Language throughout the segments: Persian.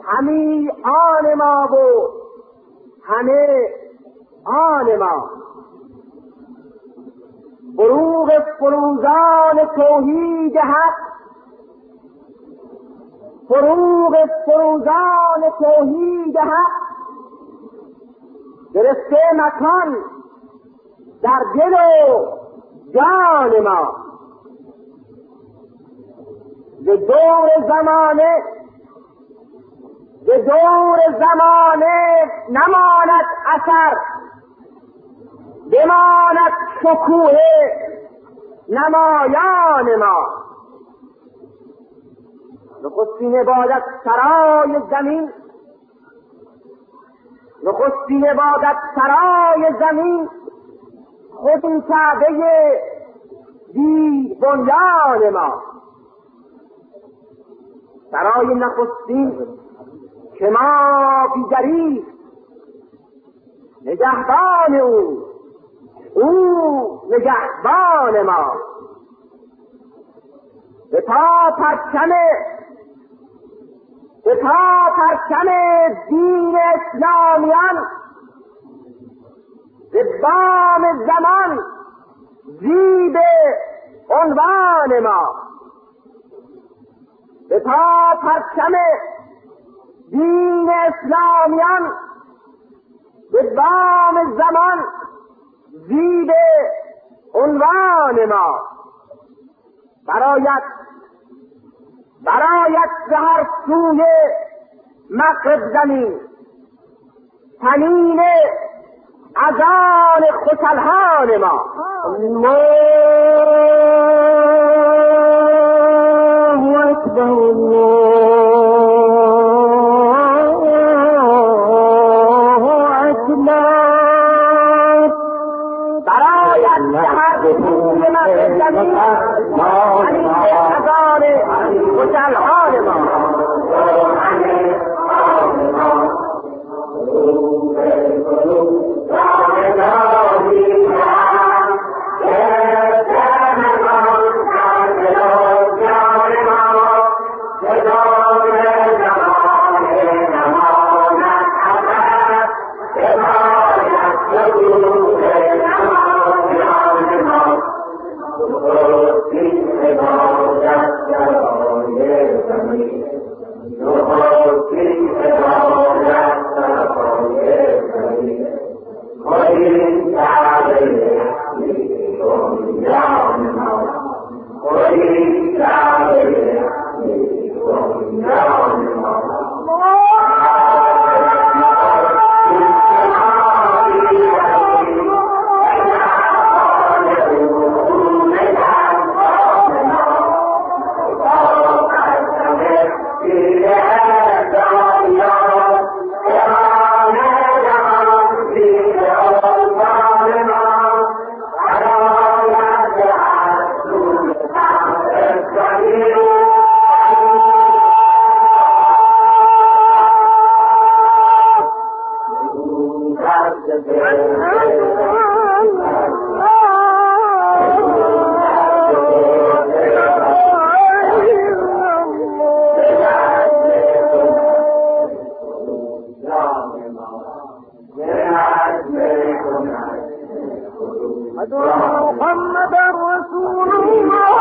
همی آن ما و همه آن ما. فروغ فروزان توحید حق، فروغ فروزان توحید حق گرفته مکان در دل و جان ما. ز دور زمانه نماند اثر، بماند شکوه نمایان ما. نخستین عبادت سرای زمین، نخستین عبادت سرای زمین خود این کعبه بی بنیان ما. سرای نخستین که ما بیدری نگهبان او نگهبان ما. به پا پرچم دین اسلامیان، به بام زمان زیب عنوان ما. به پا پرچم دین اسلامیان، به بام زمان زیب عنوان ما. برایت به هر سوی مغرب زمین تنین اذان خوشالهان ما. الله اکبر، الله اکبر. برایت به هر سوی مغرب زمین تنین اذان خوشالهان ما. محمد رسول الله.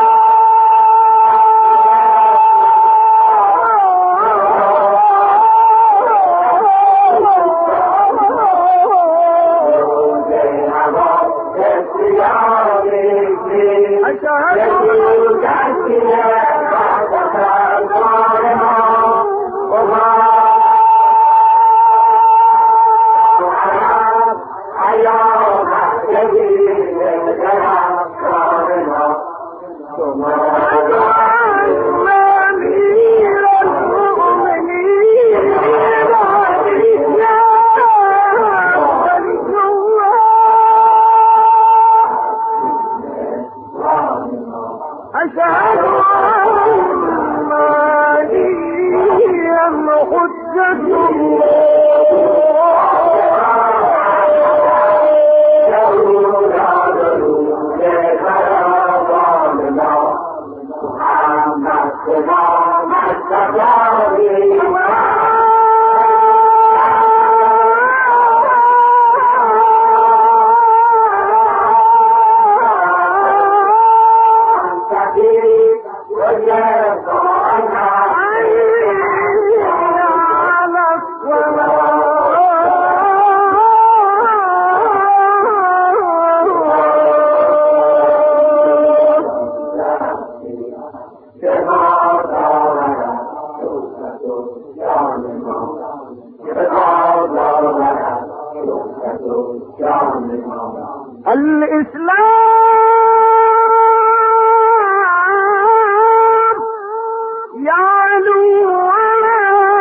الإسلام يعلو ولا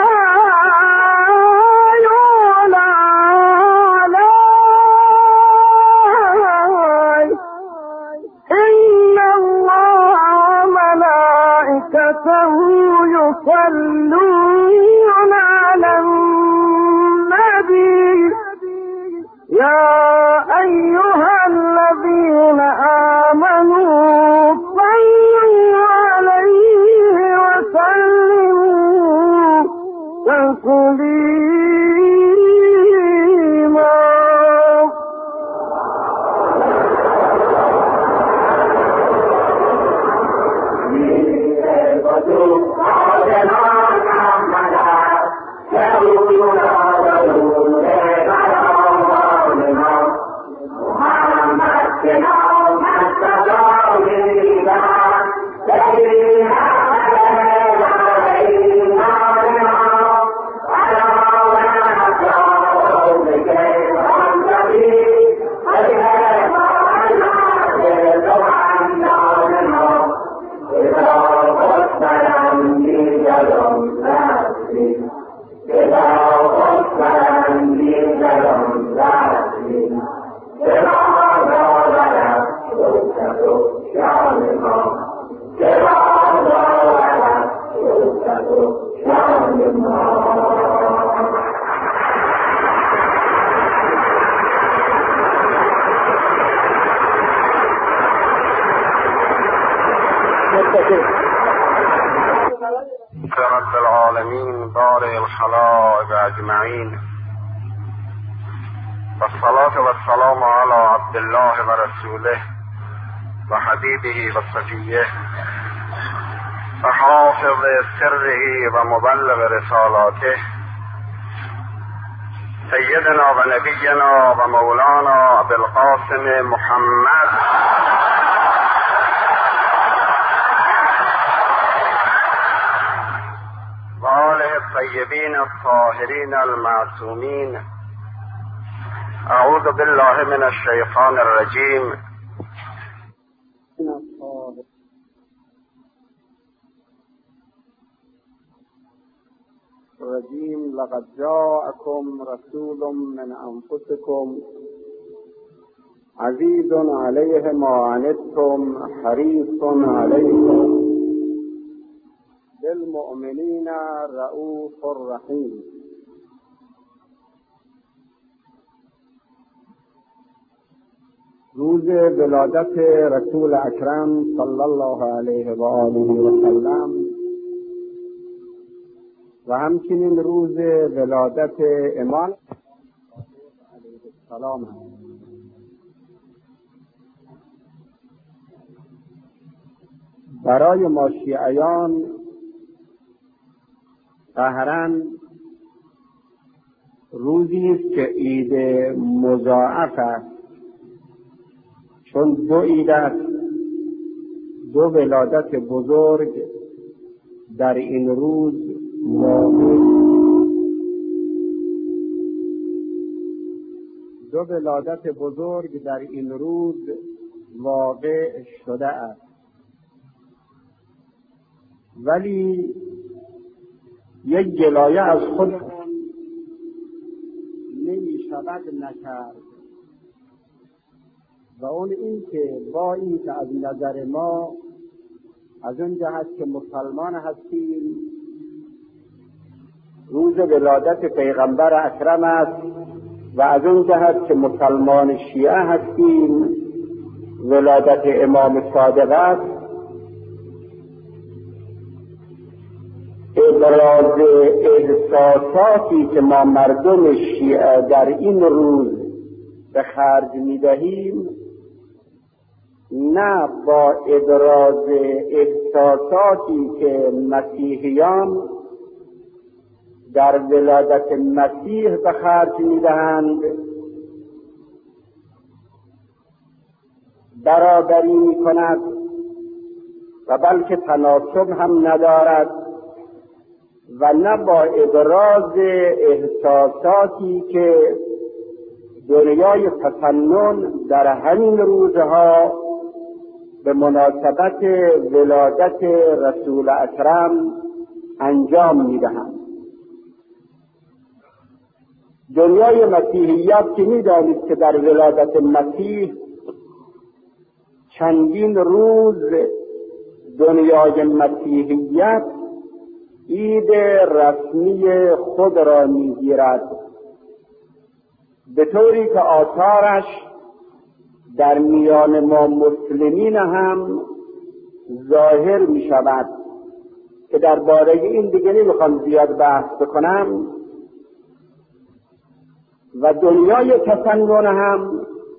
يعلى عليه إن الله وملائكته يصلون على النبي يا أيها الذين آمنوا صلوا عليه وسلموا تسليما. رب العالمين بارئ الخلائق أجمعين والصلاة والسلام على عبد الله ورسوله وحبيبه وصفيه وحافظ سره ومبلغ رسالاته سيدنا ونبينا ومولانا أبي القاسم محمد وآله الطيبين الطاهرين المعصومين. أعوذ بالله من الشيطان الرجيم. لقد جاءكم رسول من أنفسكم عزيز عليه ما عنتم حريص عليكم بالمؤمنين رؤوف رحیم. روز ولادت رسول اکرم صلی الله علیه و آله و سلم و همچنین روز ولادت امام علیه السلام هست. برای ما شیعیان قهراً روزی است که عید مضاعف است، چون دو عید است، دو ولادت بزرگ در این روز واقع شده است. ولی یک گلایه از خود نمی شود نکرد و اون این که با این که از نظر ما از اون جهت که مسلمان هستیم روز ولادت پیغمبر اکرم است و از اون جهت که مسلمان شیعه هستیم ولادت امام صادق است، ابراز احساساتی که ما مردم شیعه در این روز به خرج می‌دهیم نه با ابراز احساساتی که مسیحیان در ولادت مسیح به خرج می‌دهند برابری می‌کند و بلکه تناسب هم ندارد و نه با ابراز احساساتی که دنیای تسنن در همین روزها به مناسبت ولادت رسول اکرم انجام میدهند. دنیای مسیحیت که میدانید که در ولادت مسیح چندین روز دنیای مسیحیت عید رسمی خود را میگیرد، به طوری که آثارش در میان ما مسلمین هم ظاهر می شود که درباره این دیگه نمیخوام زیاد بحث بکنم. و دنیای تسنن هم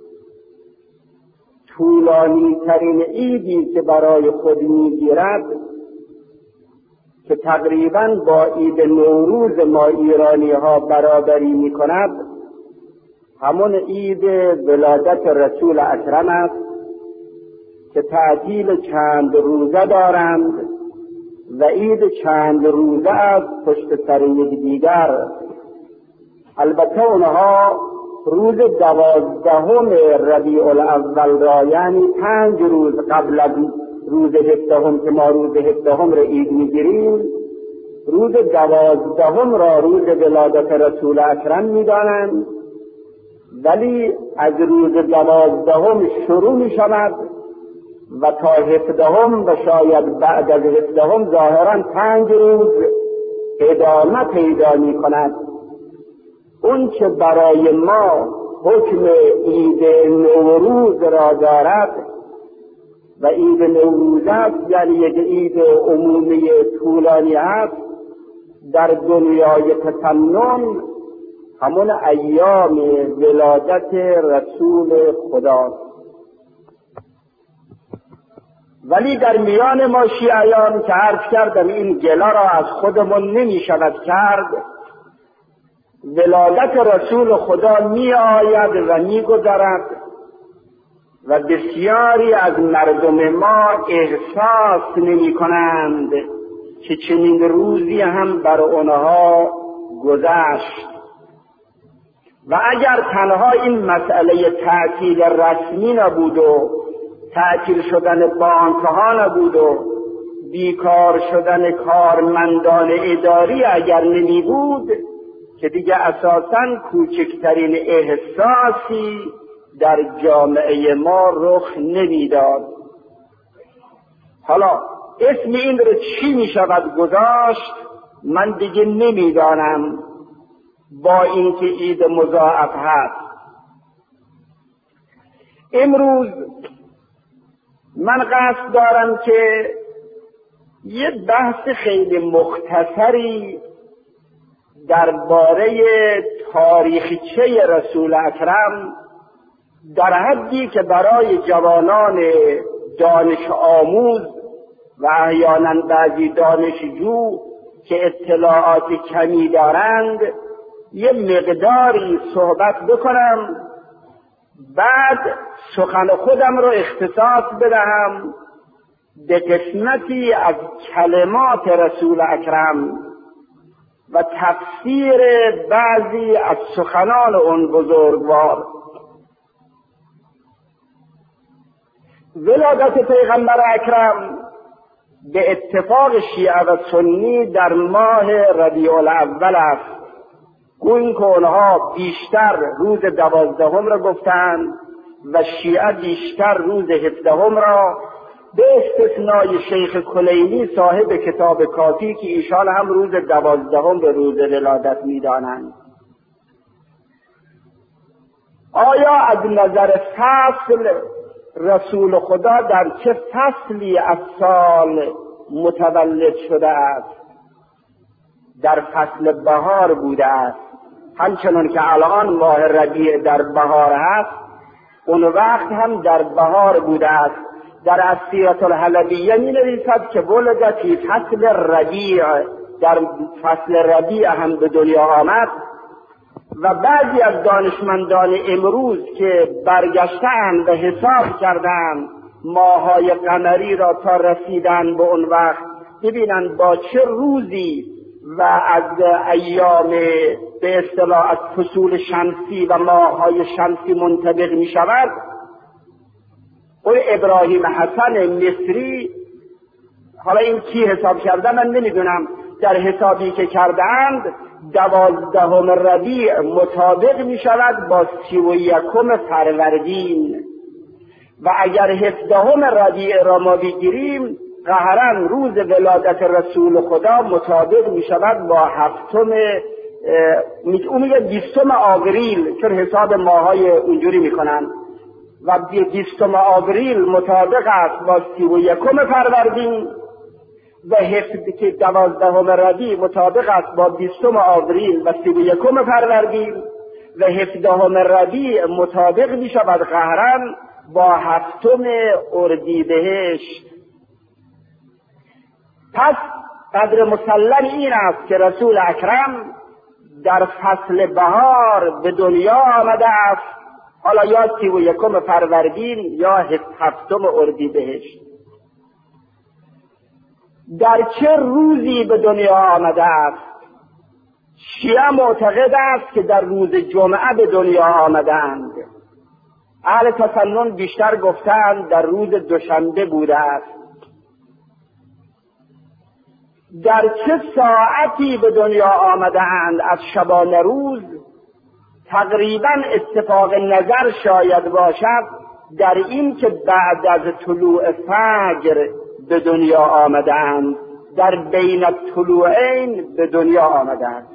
طولانی ترین عیدی که برای خود میگیرد که تقریبا با عید نوروز ما ایرانی ها برابری می کند، همون عید ولادت رسول اکرم است که تعطیل چند روزه دارند و عید چند روزه است پشت سر یکدیگر. البته اونها روز 12 ربیع الاول را، یعنی 5 روز قبل از روز 17 که ما روز 17 را عید میگیریم، روز 12 را روز ولادت رسول اکرم میدانند، ولی از روز 12 شروع می شود و تا 17 و شاید بعد از 17 ظاهرا 5 روز ادامه پیدا می کند. اون که برای ما حکم عید نوروز را دارد و عید نوروز است، یعنی یک عید عمومی طولانی است، در دنیای تسنن همون ایام ولادت رسول خدا. ولی در میان ما شیعیان که عرض کردم این گله را از خودمون نمی شود کرد، ولادت رسول خدا می آید و می گذرد و بسیاری از مردم ما احساس نمی کنند که چنین روزی هم بر آنها گذشت. و اگر تنها این مسئله تعطیل رسمی نبود و تعطیل شدن بانک‌ها نبود و بیکار شدن کارمندان اداری اگر نمی بود، که دیگه اساساً کوچکترین احساسی در جامعه ما رخ نمیداد. حالا اسم این رو چی می شود گذاشت من دیگه نمیدانم، با اینکه عید مضاعف هست. امروز من قصد دارم که یه بحث خیلی مختصری درباره تاریخچه رسول اکرم در حدی که برای جوانان دانش آموز و احیانا بعضی دانشجو که اطلاعات کمی دارند یه مقداری صحبت بکنم، بعد سخن خودم رو اختصاص بدهم به قسمتی از کلمات رسول اکرم و تفسیر بعضی از سخنان اون بزرگوار. ولادت پیغمبر اکرم به اتفاق شیعه و سنی در ماه ربیع الاول است. گویی که اونها بیشتر روز 12 را گفتند و شیعه بیشتر روز 17 را، به استثنای شیخ کلینی صاحب کتاب کافی که ایشان هم روز 12 به روز ولادت می‌دانند. آیا از نظر فصل رسول خدا در چه فصلی از سال متولد شده است؟ در فصل بهار بوده است، همچنان که الان ماه ربیع در بهار هست، اون وقت هم در بهار بوده است. در السیرة الحلبیه می نویسد که ولد فی فصل ربیع، در فصل ربیع هم به دنیا آمد. و بعضی از دانشمندان امروز که برگشتند و حساب کردند ماه‌های قمری را تا رسیدن به اون وقت، ببینند با چه روزی و از ایام به اصطلاح از فصول شمسی و ماه‌های شمسی منطبق می شود، اون ابراهیم حسن مصری، حالا این کی حساب کرده من نمیدونم، در حسابی که کردند 12 ربیع مطابق می شود با 31 فروردین، و اگر 17 ربیع را ما بگیریم قهرن روز ولادت رسول خدا مطابق می شود با 7 اون میگه 20 آوریل، چون حساب ماهای اونجوری میکنن، و 20 آوریل مطابق است با 31 فروردین، و که 12 ربیع مطابق است با 20 آوریل و 31 فروردین، و 17 ربیع مطابق می شود قهرن با 7 اردیبهشت. پس قدر مسلم این است که رسول اکرم در فصل بهار به دنیا آمده است، حالا یا 31 فروردین یا 7 اردیبهشت. در چه روزی به دنیا آمده است؟ شیعه معتقد است که در روز جمعه به دنیا آمدند. اهل تسنن بیشتر گفتند در روز دوشنبه بوده است. در چه ساعتی به دنیا آمدند از شبانه روز؟ تقریبا اتفاق نظر شاید باشد در این که بعد از طلوع فجر به دنیا آمدند، در بین الطلوعین به دنیا آمدند.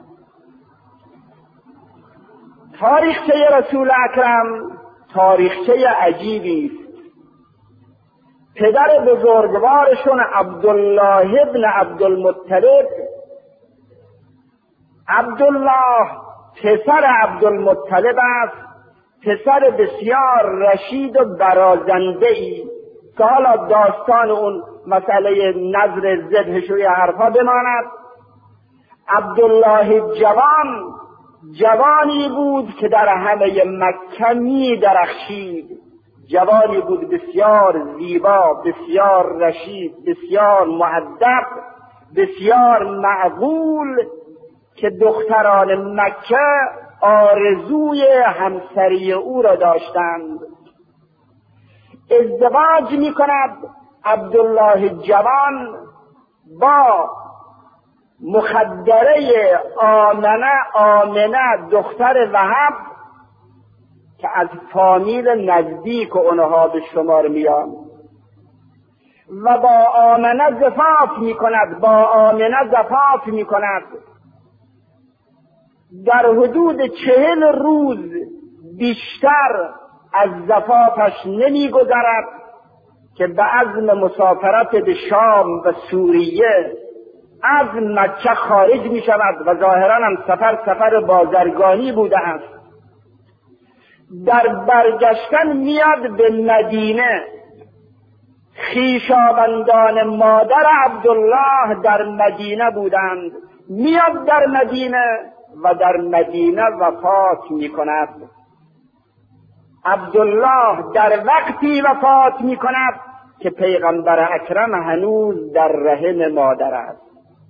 تاریخچه رسول اکرم تاریخچه عجیبی است. پدر بزرگوارشون عبدالله ابن عبدالمطلب، عبدالله پسر عبدالمطلب است، پسر بسیار رشید و برازنده‌ای که حالا داستان اون مسئله نظر ذبحش و یه حرفا بماند. عبدالله جوانی بود که در همه مکه می درخشید، جوانی بود بسیار زیبا، بسیار رشید، بسیار مؤدب، بسیار معقول، که دختران مکه آرزوی همسری او را داشتند. ازدواج می کند عبدالله جوان با مخدره آمنه دختر وهب که از فامیل نزدیک اونها به شمار میان، و با آمنه زفاف می کند. در حدود 40 روز بیشتر از زفافش نمی گذرد که به عزم مسافرت به شام و سوریه از مکه خارج می شود، و ظاهرا هم سفر بازرگانی بوده است. در برگشتن میاد به مدینه. خویشاوندان مادر عبدالله در مدینه بودند. میاد در مدینه و در مدینه وفات می کند. عبدالله در وقتی وفات می کند که پیغمبر اکرم هنوز در رحم مادر است.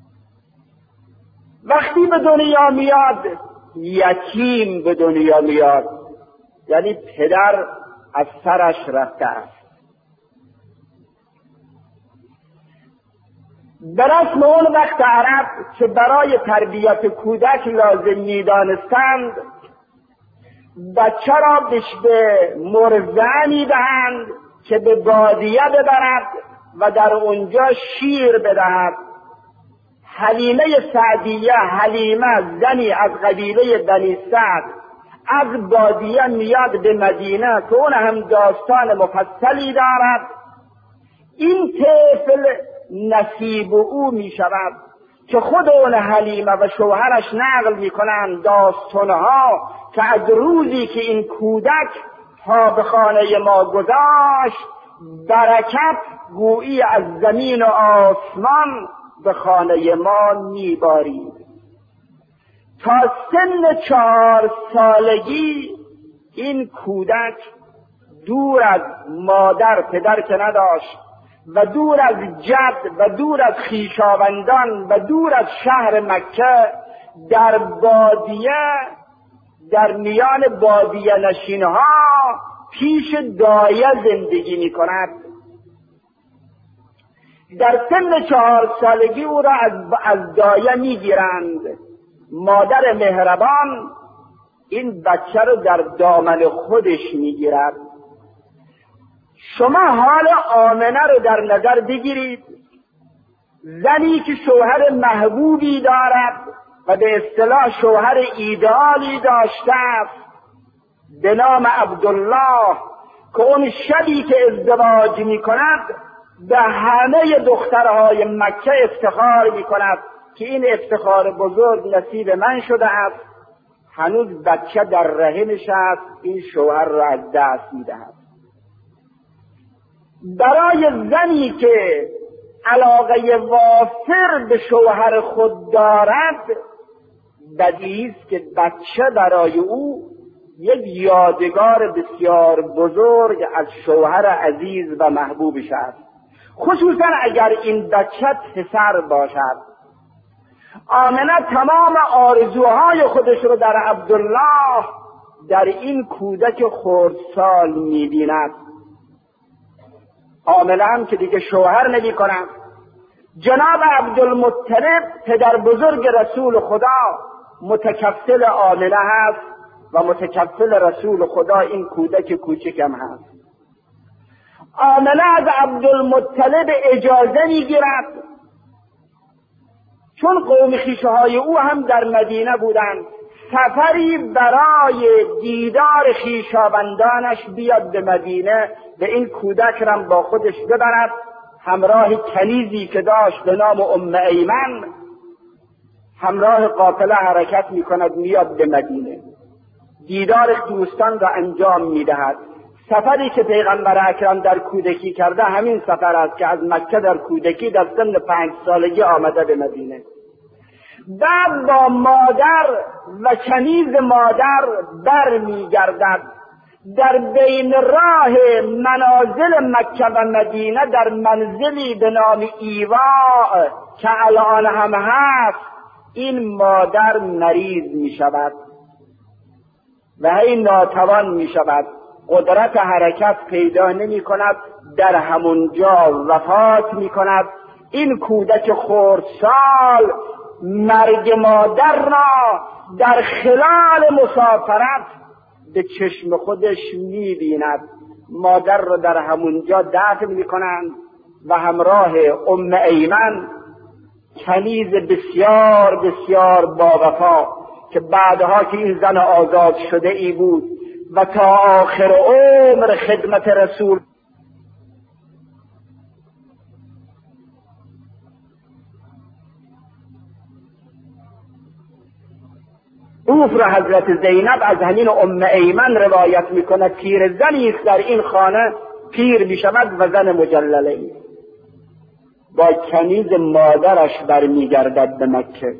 وقتی به دنیا میاد یتیم به دنیا میاد، یعنی پدر از سرش رفته است. به رسم اون وقت عرب که برای تربیت کودک لازم می‌دانستند بچه را به مرضعی دهند که به بادیه ببرد و در اونجا شیر بدهد. حلیمه سعدیه، حلیمه زنی از قبیله بنی سعد، از بادیه میاد به مدینه که اون هم داستان مفصلی دارد. این طفل نصیب او می شود که خود اون حلیمه و شوهرش نقل می کنند داستانها که از روزی که این کودک پا به خانه ما گذاشت برکت گویی از زمین و آسمان به خانه ما می بارید. تا سن 4 سالگی این کودک دور از مادر، پدر که نداشت، و دور از جد و دور از خویشاوندان و دور از شهر مکه در بادیه، در میان بادیه نشینها پیش دایه زندگی می کند. در سن 4 سالگی او را از دایه می گیرند. مادر مهربان این بچه رو در دامن خودش می گیرد. شما حال آمنه رو در نظر بگیرید، زنی که شوهر محبوبی دارد و به اصطلاح شوهر ایدئالی داشته است به نام عبدالله، که اون شبی که ازدواج می کند به همه دخترهای مکه افتخار می کند که این افتخار بزرگ نصیب من شده است. هنوز بچه در رحمش است، این شوهر را از دست می دهد. برای زنی که علاقه وافر به شوهر خود دارد بدیهی است که بچه برای او یک یادگار بسیار بزرگ از شوهر عزیز و محبوبش است، خصوصا اگر این بچه پسر باشد. آمنه تمام آرزوهای خودش رو در عبدالله، در این کودک خردسال می‌بیند. آمنه هم که دیگه شوهر نمی کند. جناب عبدالمطلب پدر بزرگ رسول خدا متکفل آمنه هست و متکفل رسول خدا این کودک کوچکم هست. آمنه از عبدالمطلب اجازه میگیرد، چون قوم خویشه‌های او هم در مدینه بودند، سفری برای دیدار خویشاوندانش بیاد به مدینه، به این کودک را با خودش ببرد. همراه کنیزی که داشت به نام ام ایمن همراه قافله حرکت میکند، میاد به مدینه، دیدار دوستان را انجام میدهد. سفری که پیغمبر اکرم در کودکی کرده همین سفر است که از مکه در کودکی در سن 5 سالگی آمده به مدینه. بعد با مادر و کنیز مادر بر میگردد. در بین راه منازل مکه و مدینه در منزلی به نام ایواء که الان هم هست، این مادر مریض می شود و این ناتوان می شود، قدرت حرکت پیدا نمی کند، در همونجا وفات می کند. این کودک خردسال مرگ مادر را در خلال مسافرت به چشم خودش می بیند. مادر را در همونجا دفن می کنند و همراه ام ایمن کنیز بسیار بسیار با وفا که بعدها که این زن آزاد شده ای بود و تا آخر عمر خدمت رسول اوف را حضرت زینب از همین ام ایمن روایت میکند. پیر زنی است در این خانه، پیر میشود و زن مجلله ای با کنیز مادرش برمیگردد به مکه.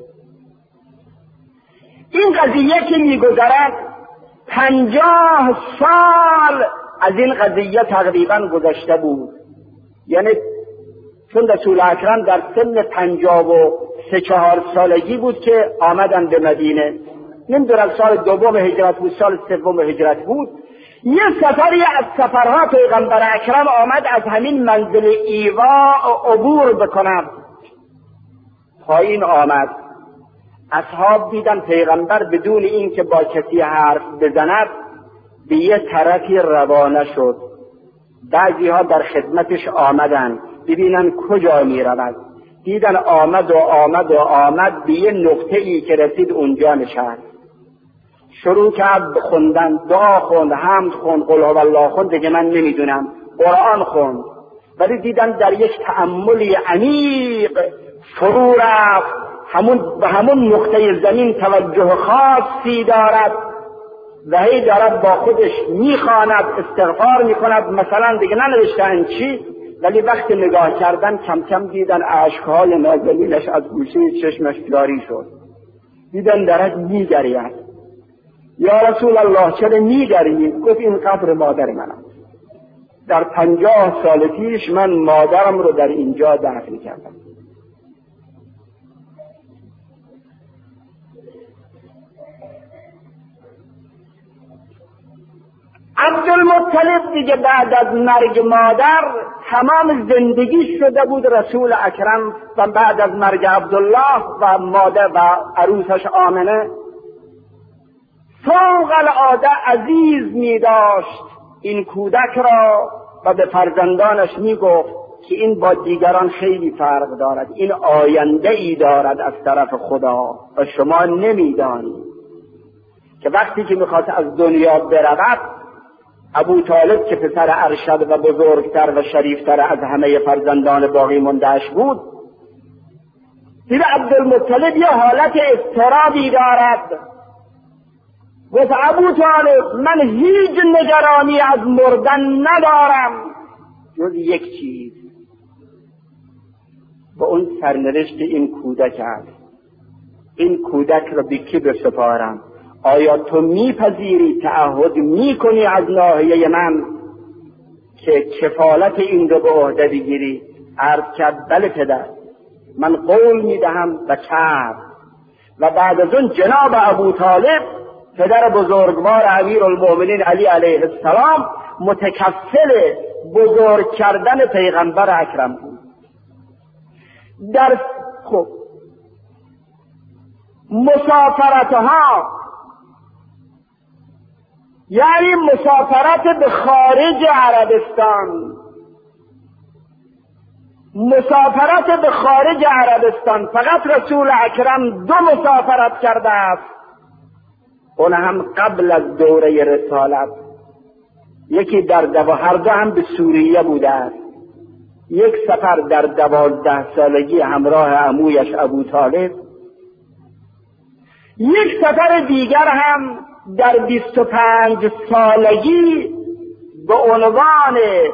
این قضیه که میگذرد 50 سال از این قضیه تقریبا گذشته بود. یعنی چون رسول اکرم در سن 53-54 سالگی بود که آمدن به مدینه، نمیدونم سال 2 هجرت بود، سال 3 هجرت بود. یه سفری از سفرها پیغمبر اکرم آمد از همین منزل ایواء عبور بکند. پایین آمد، اصحاب دیدن پیغمبر بدون این که با کسی حرف بزند به یه طرفی روانه شد. بعضی ها در خدمتش آمدن ببینن کجا می رود. دیدن آمد و آمد و آمد به یه نقطه ای که رسید اونجا نشست. شروع کرد خوندن، دعا خوند، حمد خوند، قل هو الله خوند، دیگه من نمیدونم، قرآن خوند. ولی دیدن در یک تأملی عمیق فرو رفت، به همون نقطه زمین توجه خاصی دارد و هی دارد با خودش میخواند، استغفار میکند. مثلا دیگه ننوشتن چی، ولی وقتی نگاه کردن کم کم دیدن اشکهای نازلینش از گوشه چشمش جاری شد. دیدن دارد میگرید. یا رسول الله چرا میگرید؟ گفت این قبر مادر من است. در 50 سال پیش من مادرم رو در اینجا دفن کردم. عبدالمطلب دیگه بعد از مرگ مادر تمام زندگی شده بود رسول اکرم و بعد از مرگ عبدالله و مادر و عروسش آمنه فوق العاده عزیز می داشت این کودک را و به فرزندانش می گفت که این با دیگران خیلی فرق دارد، این آینده ای دارد از طرف خدا و شما نمی دانید. که وقتی که میخواست از دنیا برود ابو طالب که پسر ارشد و بزرگتر و شریفتر از همه فرزندان باقی مونده‌اش بود دید عبدالمطلب یه حالت اضطرابی دارد. گفت ابو طالب من هیچ نگرانی از مردن ندارم جز یک چیز، و اون سرنوشت این کودک است. این کودک را به کی بسپارم؟ آیا تو میپذیری تعهد میکنی از ناحیه من که کفالت این رو به عهده بگیری؟ عرض کرد بله پدر، من قول میدهم و کرد. و بعد از اون جناب ابو طالب پدر بزرگوار امیرالمؤمنین علی علیه السلام متکفل بزرگ کردن پیغمبر اکرم بود. در مسافرتها، یعنی مسافرت به خارج عربستان، مسافرت به خارج عربستان فقط رسول اکرم 2 مسافرت کرده است، اون هم قبل از دوره رسالت. یکی در هر دو هم به سوریه بوده است. یک سفر در 12 سالگی همراه عمویش ابو طالب، یک سفر دیگر هم در 25 سالگی به عنوان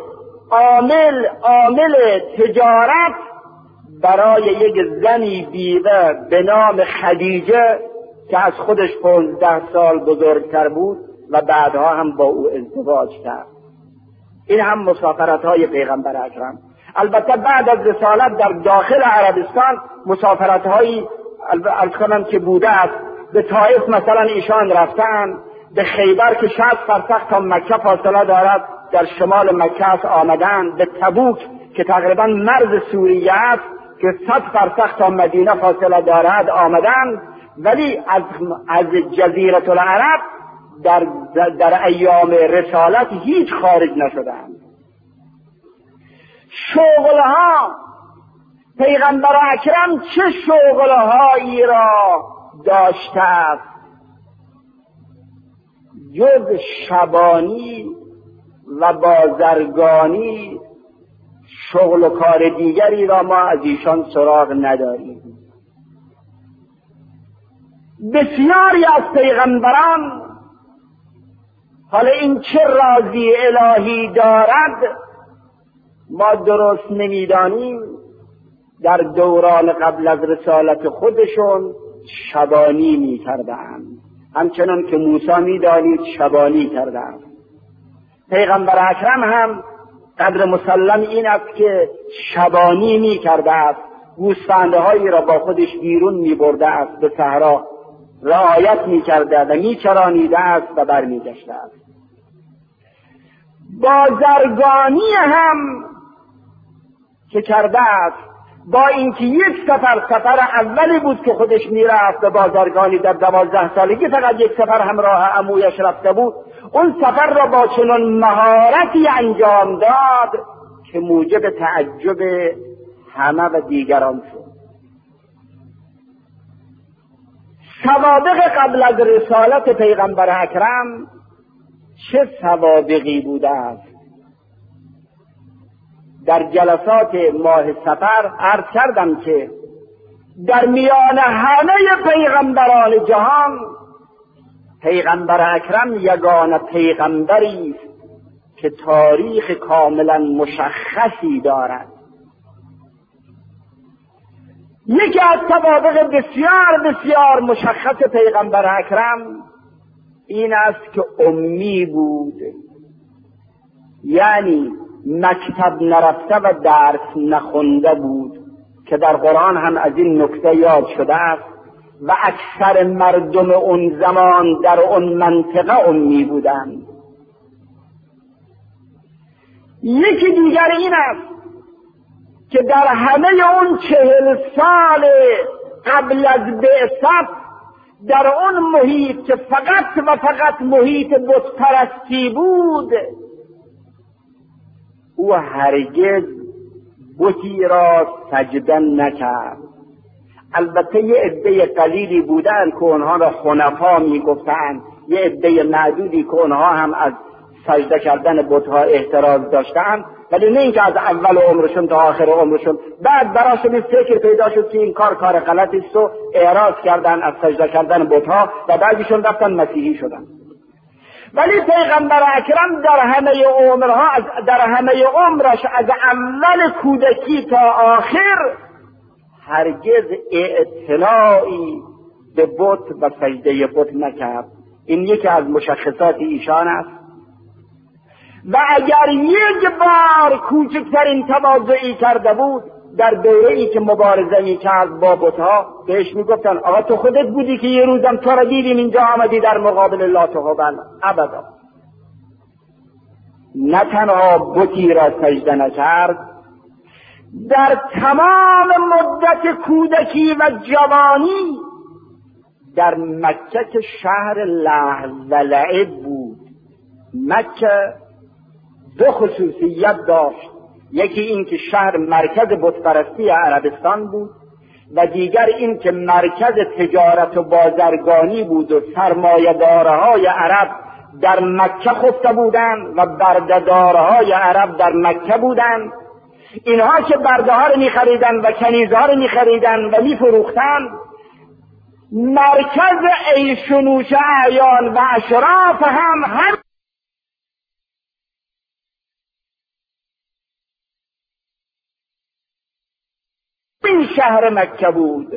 عامل تجارت برای یک زنی بیوه به نام خدیجه که از خودش 15 سال بزرگتر بود و بعدها هم با او ازدواج کرد. این هم مسافرت‌های پیغمبر اکرم. البته بعد از رسالت در داخل عربستان مسافرت‌هایی از کنم که بوده است. به طائف مثلا ایشان رفتن، به خیبر که 60 فرسخ تا مکه فاصله دارد در شمال مکه است آمدن، به تبوک که تقریبا مرز سوریه است که 100 فرسخ تا مدینه فاصله دارد آمدن، ولی از جزیره العرب در ایام رسالت هیچ خارج نشدند. شغلها پیغمبر اکرم چه شغلهایی را داشته است جز شبانی و بازرگانی؟ شغل و کار دیگری را ما از ایشان سراغ نداریم. بسیاری از پیغمبران، حالا این چه رازی الهی دارد ما درست نمیدانیم، در دوران قبل از رسالت خودشون شبانی می‌کردند، همچنان که موسی می‌دانید شبانی کردند. پیغمبر اکرم هم قدر مسلم این است که شبانی می‌کرده است، گوسفندهایی را با خودش بیرون می‌برده است، به صحرا رعایت می‌کرده و می‌چرانیده است و برمیگشته است. بازرگانی هم که کرده است، با اینکه یک سفر اولی بود که خودش میرفت به بازرگانی، در 12 سالگی فقط یک سفر همراه عمویش رفته بود، اون سفر را با چنان مهارتی انجام داد که موجب تعجب همه و دیگران شد. سوابق قبل از رسالت پیغمبر اکرم چه سوابقی بوده است؟ در جلسات ماه صفر عرض کردم که در میان همه پیغمبران جهان پیغمبر اکرم یگانه پیغمبری است که تاریخ کاملا مشخصی دارد. یکی از سوابق بسیار بسیار مشخص پیغمبر اکرم این است که امی بود، یعنی مکتب نرفته و درس نخونده بود که در قرآن هم از این نکته یاد شده است و اکثر مردم اون زمان در اون منطقه امی بودند. یکی دیگر این است که در همه اون 40 سال قبل از بعثت در اون محیط که فقط و فقط محیط بت پرستی بود، او هرگز بتی را سجده نکرد. البته یه عده قلیلی بودند که اونها را خنفا میگفتند، یه عده معدودی که اونها هم از سجده کردن بتها احتراز داشتند، ولی نه اینکه از اول عمرشون تا آخر عمرشون. بعد براشون این فکر پیدا شد که این کار غلطی است و اعراض کردن از سجده کردن بتها و بعدشون رفتن مسیحی شدن. ولی پیغمبر اکرم در همه عمرش از اول کودکی تا آخر هرگز اعتنایی به بت و سجده بت نکرد. این یکی از مشخصات ایشان است. و اگر یک بار کوچکترین تواضعی کرده بود در دوره‌ای که مبارزه می‌کرد با بت‌ها، بهش میگفتن آقا تو خودت بودی که یه روزم تو را دیدیم اینجا آمدی در مقابل لات و هبل. ابدا. نه تنها بتی را سجده نکرد، در تمام مدت کودکی و جوانی در مکه که شهر لهو و لعب بود، مکه دو خصوصیت داشت. یکی این که شهر مرکز بتپرستی عربستان بود و دیگر این که مرکز تجارت و بازرگانی بود و سرمایه‌دارهای عرب در مکه خفته بودند و برده‌دارهای عرب در مکه بودند. اینها که برده ها رو می‌خریدند و کنیزها رو می‌خریدند و می‌فروختند، مرکز عیش و نوش اعیان و اشراف هم این شهر مکه بود.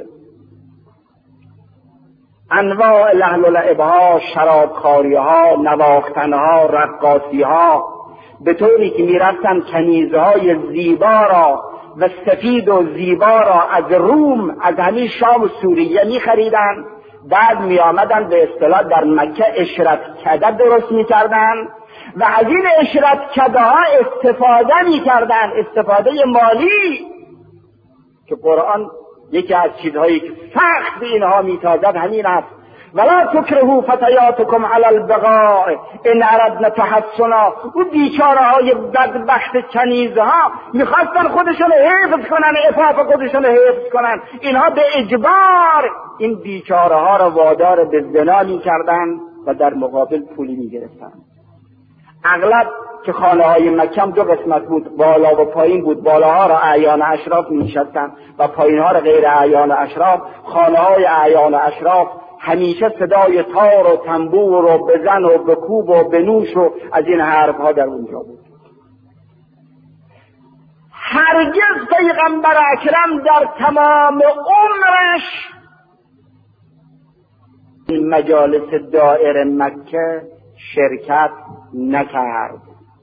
انواع لهو و لعبها، شرابخوریها، نواختنها، رقاصیها، به طوری که میرفتن کنیزهای زیبا را و سفید و زیبا را از روم، از همین شام و سوریه میخریدن. بعد میآمدن به اصطلاح در مکه اشرتکده درست میکردن و از این اشرتکده ها استفاده میکردن، استفاده مالی، که قرآن یکی از چیزهایی که سخت به اینها میتازد همین است: ولا تکرهوا فتیاتکم علی البغاء ان اردنا تحصنا. او بیچاره های بدبخت کنیزها میخواستن خودشون حفظ کنن، عفاف خودشون حفظ کنن. اینها به اجبار این بیچاره ها را وادار به زنا میکردن و در مقابل پولی میگرفتن. اغلب که خانه های مکه دو قسمت بود، بالا و پایین بود. بالاها را اعیان اشراف میشستن و پایین ها را غیر اعیان اشراف. خانه های اعیان اشراف همیشه صدای تار و تنبور و بزن و بکوب و بنوش و از این حرف ها در اونجا بود. هرگز پیغمبر اکرم در تمام عمرش مجالس دائر مکه شرکت نکرد.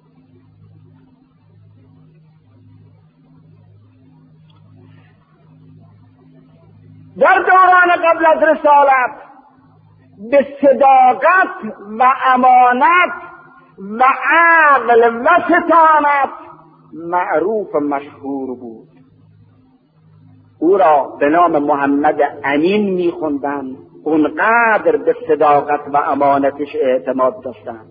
در دوران قبل از رسالت به صداقت و امانت و عقل و فطانت معروف و مشهور بود. او را به نام محمد امین می‌خواندند، اونقدر به صداقت و امانتش اعتماد داشتند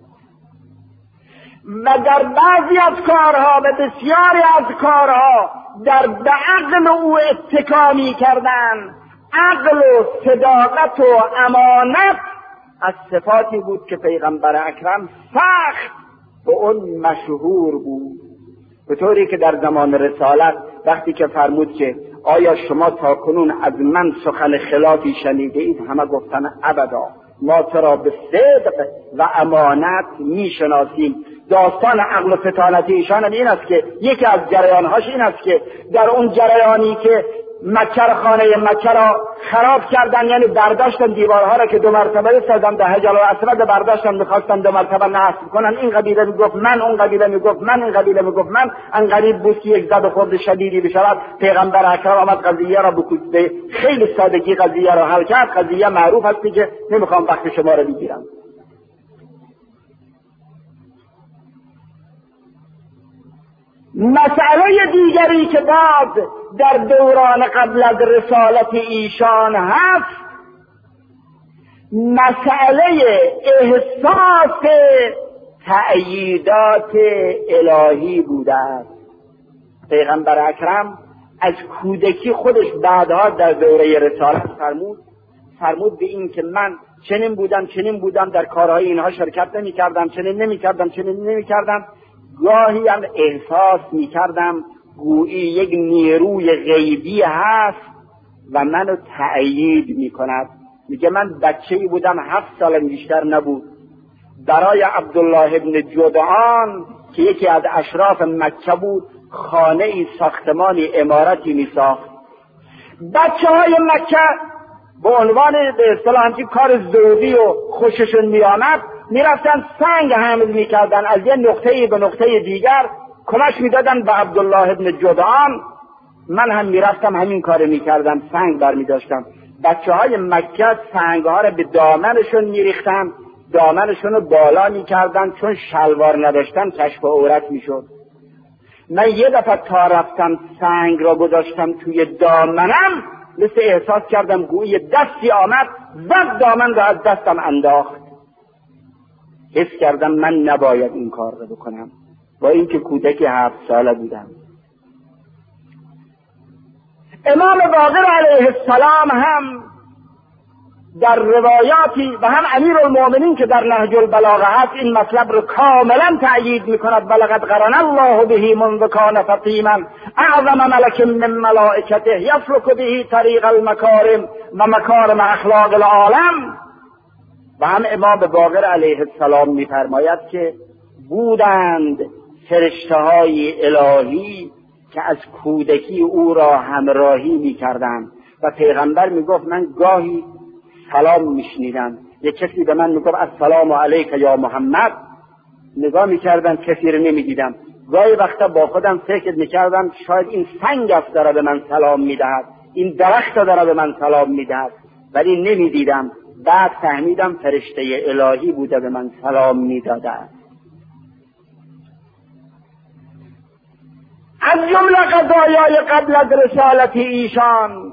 و در بعضی از کارها و بسیاری از کارها به عقل او اتکا می‌کردند. عقل و صداقت و امانت از صفاتی بود که پیغمبر اکرم سخت به اون مشهور بود، به طوری که در زمان رسالت وقتی که فرمود که آیا شما تا کنون از من سخن خلافی شنیده اید؟ همه گفتن ابدا، ما تو را به صدق و امانت میشناسیم. داستان عقل و فطانت ایشان این است که یکی از جریانهاش این است که در اون جریانی که مکه را، خانه مکه را خراب کردن، یعنی برداشتن دیوارها را که 2 مرتبه سازن، به حجر الاسود برداشتن میخواستن 2 مرتبه نصب کنن. این قبیله میگفت من، اون قبیله میگفت من، این قبیله میگفت من. ان قریب بود که یک زد و خورد شدیدی بشود. پیغمبر اکرم آمد قضیه را به خیلی سادگی قضیه را حل کرد. قضیه معروف است که نمیخوام وقت شما را بگیرم. مسئله دیگری که باز در دوران قبل از رسالت ایشان هست، مسئله احساس تأییدات الهی بوده است. پیغمبر اکرم از کودکی خودش بعدها در دوره رسالت فرمود به این که من چنین بودم در کارهای اینها شرکت نمی کردم. گاهی هم احساس می کردم گویی یک نیروی غیبی هست و منو تأیید می کند. میگه من بچه‌ای بودم، 7 سالم بیشتر نبود. برای عبدالله ابن جدعان که یکی از اشراف مکه بود، خانه ای، ساختمانی، عمارتی می ساخت. بچه های مکه به عنوان به اصطلاح همچین کار ذوقی و خوششون می آمد، میرفتن سنگ حمل میکردن از یه نقطه‌ای به نقطه دیگر، کمک میدادن به عبدالله ابن جدعان. من هم میرفتم همین کار میکردم، سنگ برمیداشتم. بچه‌های مکه سنگ‌ها رو به دامنشون میریختن، دامنشون رو بالا میکردن، چون شلوار نداشتن کشف عورت میشد. من یه دفعه تا رفتم سنگ را گذاشتم توی دامنم، مثل احساس کردم گویی دستی آمد زد دامن را از دستم انداخت. حس کردم من نباید این کار را بکنم، با اینکه کودک 7 ساله بودم. امام باقر علیه السلام هم در روایاتی و هم امیرالمؤمنین که در نهج البلاغه هست این مطلب رو کاملا تأیید میکند. ولقد قرن الله به منذ کان فطیما اعظم ملک من ملائکته یسلک به طریق المکارم و مکارم اخلاق العالم. و هم امام باقر علیه السلام میفرماید که بودند فرشته‌های الهی که از کودکی او را همراهی میکردند و پیغمبر میگفت من گاهی سلام میشنیدم، یک کسی به من میگفت السلام علیک یا محمد، نگاه میکردم کسی رو نمیدیدم. گاهی وقتا با خودم فکر میکردم شاید این سنگ است داره به من سلام میدهد، این درخت داره به من سلام میدهد، ولی نمیدیدم. بعد فهمیدم فرشته الهی بوده به من سلام میداده. از جمله قضایای قبل از رسالت ایشان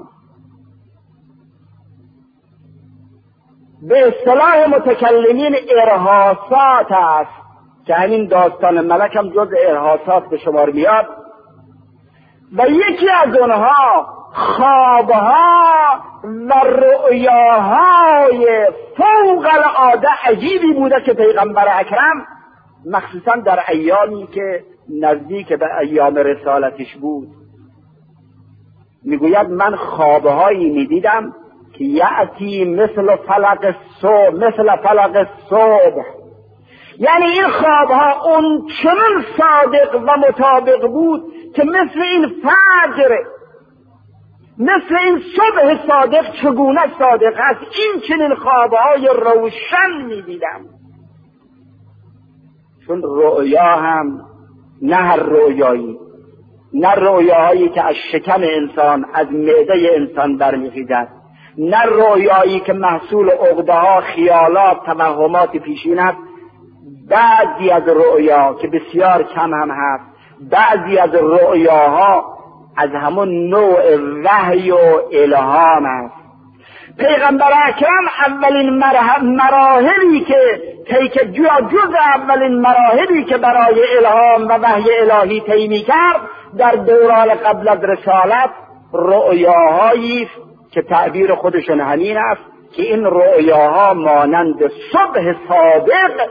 به اصطلاح متکلمین ارهاصات است که همین داستان ملک هم جز ارهاصات به شمار میاد و یکی از اونها خوابها و رؤیاهای فوق العاده عجیبی بوده که پیغمبر اکرم مخصوصا در ایامی که نزدیک به ایام رسالتش بود میگوید من خوابهایی میدیدم که یأتی مثل فلق الصبح، یعنی این خوابها اون چنان صادق و مطابق بود که مثل این فجر، مثل این صبح صادق چگونه صادق است، این چنین خوابهای روشن میدیدم. چون رؤیا هم نه هر رؤیایی، نه رؤیاهایی که از شکم انسان، از معده انسان برمیخیزد، نه رؤیایی که محصول عقده‌ها، خیالات، توهمات پیشین است. بعضی از رؤیا که بسیار کم هم هست، بعضی از رؤیاها از همون نوع وحی و الهام است. پیغمبر اکرم اولین مراحلی که جز اولین مراحلی که برای الهام و وحی الهی طی می‌کرد در دوران قبل از رسالت رؤیاهایی که تعبیر خودشون همین است که این رؤیاها مانند صبح صادق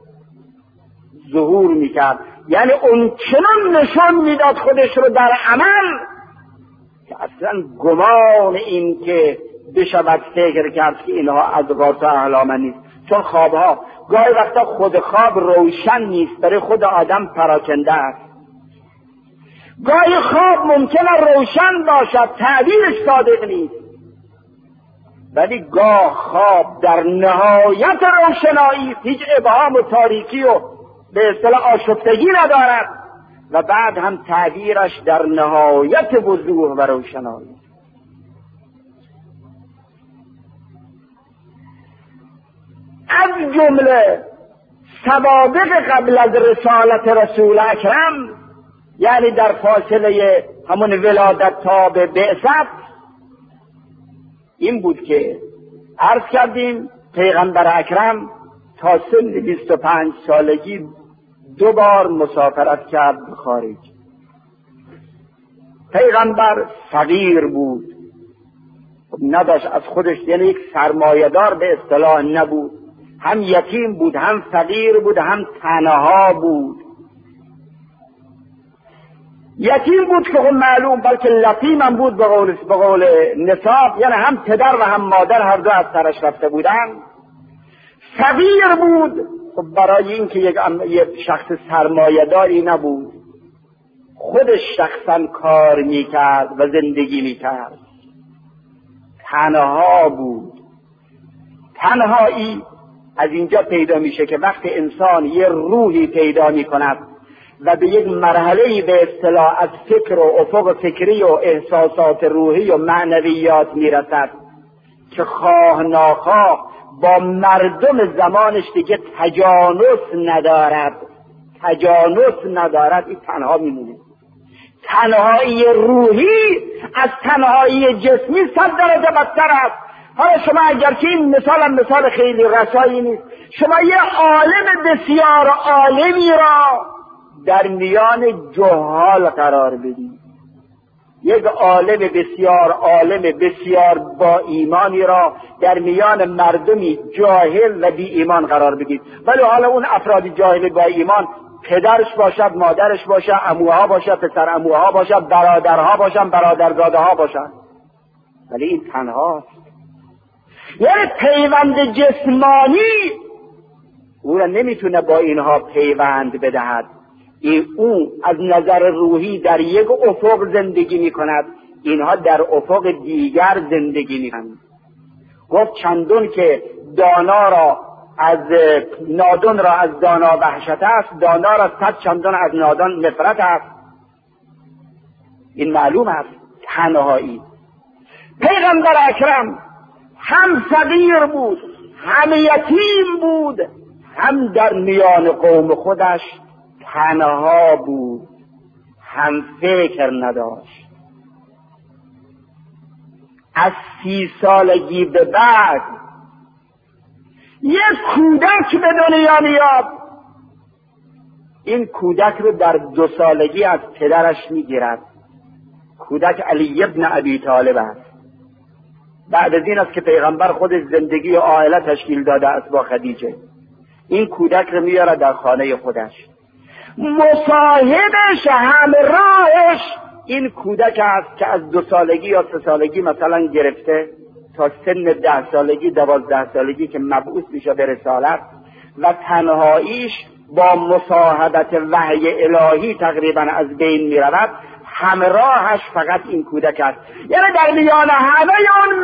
ظهور میکرد، یعنی اون چنان نشان میداد خودش رو در عمل که اصلا گمان این که بشود فکر کرد که اینها از غاصه احلام نیست. چون خوابها گاهی وقتا خود خواب روشن نیست، برای خود آدم پراکنده است. گاهی خواب ممکنه روشن باشد، تعبیرش صادق نیست، ولی گاه خواب در نهایت روشنایی، هیچ ابهام و تاریکی و به اصطلاح آشفتگی ندارد، و بعد هم تعبیرش در نهایت وضوح و روشنایی. از جمله سوابق قبل از رسالت رسول اکرم، یعنی در فاصله همون ولادت تا به بعثت، این بود که عرض کردیم پیغمبر اکرم تا سن 25 سالگی 2 بار مسافرت کرد به خارج. پیغمبر فقیر بود، نداشت از خودش، یعنی یک سرمایه‌دار به اصطلاح نبود، هم یتیم بود، هم فقیر بود، هم تنها بود. یتیم بود که معلوم، بلکه لطیم هم بود به قول نصاب، یعنی هم پدر و هم مادر هر دو از سرش رفته بودن. فقیر بود، خب برای اینکه یک شخص سرمایه‌داری نبود، خودش شخصا کار میکرد و زندگی میکرد. تنها بود. تنهایی از اینجا پیدا میشه که وقتی انسان یه روحی پیدا میکند و به یک مرحله‌ای به اصطلاح از فکر و افق فکری و احساسات روحی و معنویات میرسد که خواه ناخواه با مردم زمانش دیگه تجانس ندارد، این تنها میمونه. تنهایی روحی از تنهایی جسمی 100 درجه بدتر است. حالا شما اگر که این مثال خیلی رسایی نیست، شما یه عالم بسیار عالمی را در میان جهال قرار بدید، یک عالم بسیار با ایمانی را در میان مردمی جاهل و بی ایمان قرار بدید. ولی حالا اون افراد جاهل با ایمان پدرش باشد، مادرش باشد، عموها باشد، پسر عموها باشد، برادرها باشد، برادرزاده‌ها باشد، ولی این تنهاست. یعنی پیوند جسمانی او را نمیتونه با اینها پیوند بدهد. او از نظر روحی در یک افق زندگی میکند، اینها در افق دیگر زندگی میکنند. گفت چندون که نادان را از دانا وحشت است، دانا را 100 چندان از نادان نفرت است. این معلوم است. تنهایی. پیغمبر اکرم هم فقیر بود، هم یتیم بود، هم در میان قوم خودش تنها بود، هم فکر نداشت. از 30 سالگی به بعد یک کودک به دنیا میاد. این کودک رو در 2 سالگی از پدرش میگیرد. کودک علی ابن ابی طالب است. بعد از این است که پیغمبر خودش زندگی و عائله تشکیل داده است با خدیجه. این کودک رو میاره در خانه خودش. مصاحبش، همراهش این کودک است که از 2 سالگی یا 3 سالگی مثلا گرفته تا سن 10 سالگی 12 سالگی که مبعوث میشه به رسالت، و تنهاییش با مصاحبت وحی الهی تقریبا از بین میرود. همراهش فقط این کودک است. یعنی در میان همه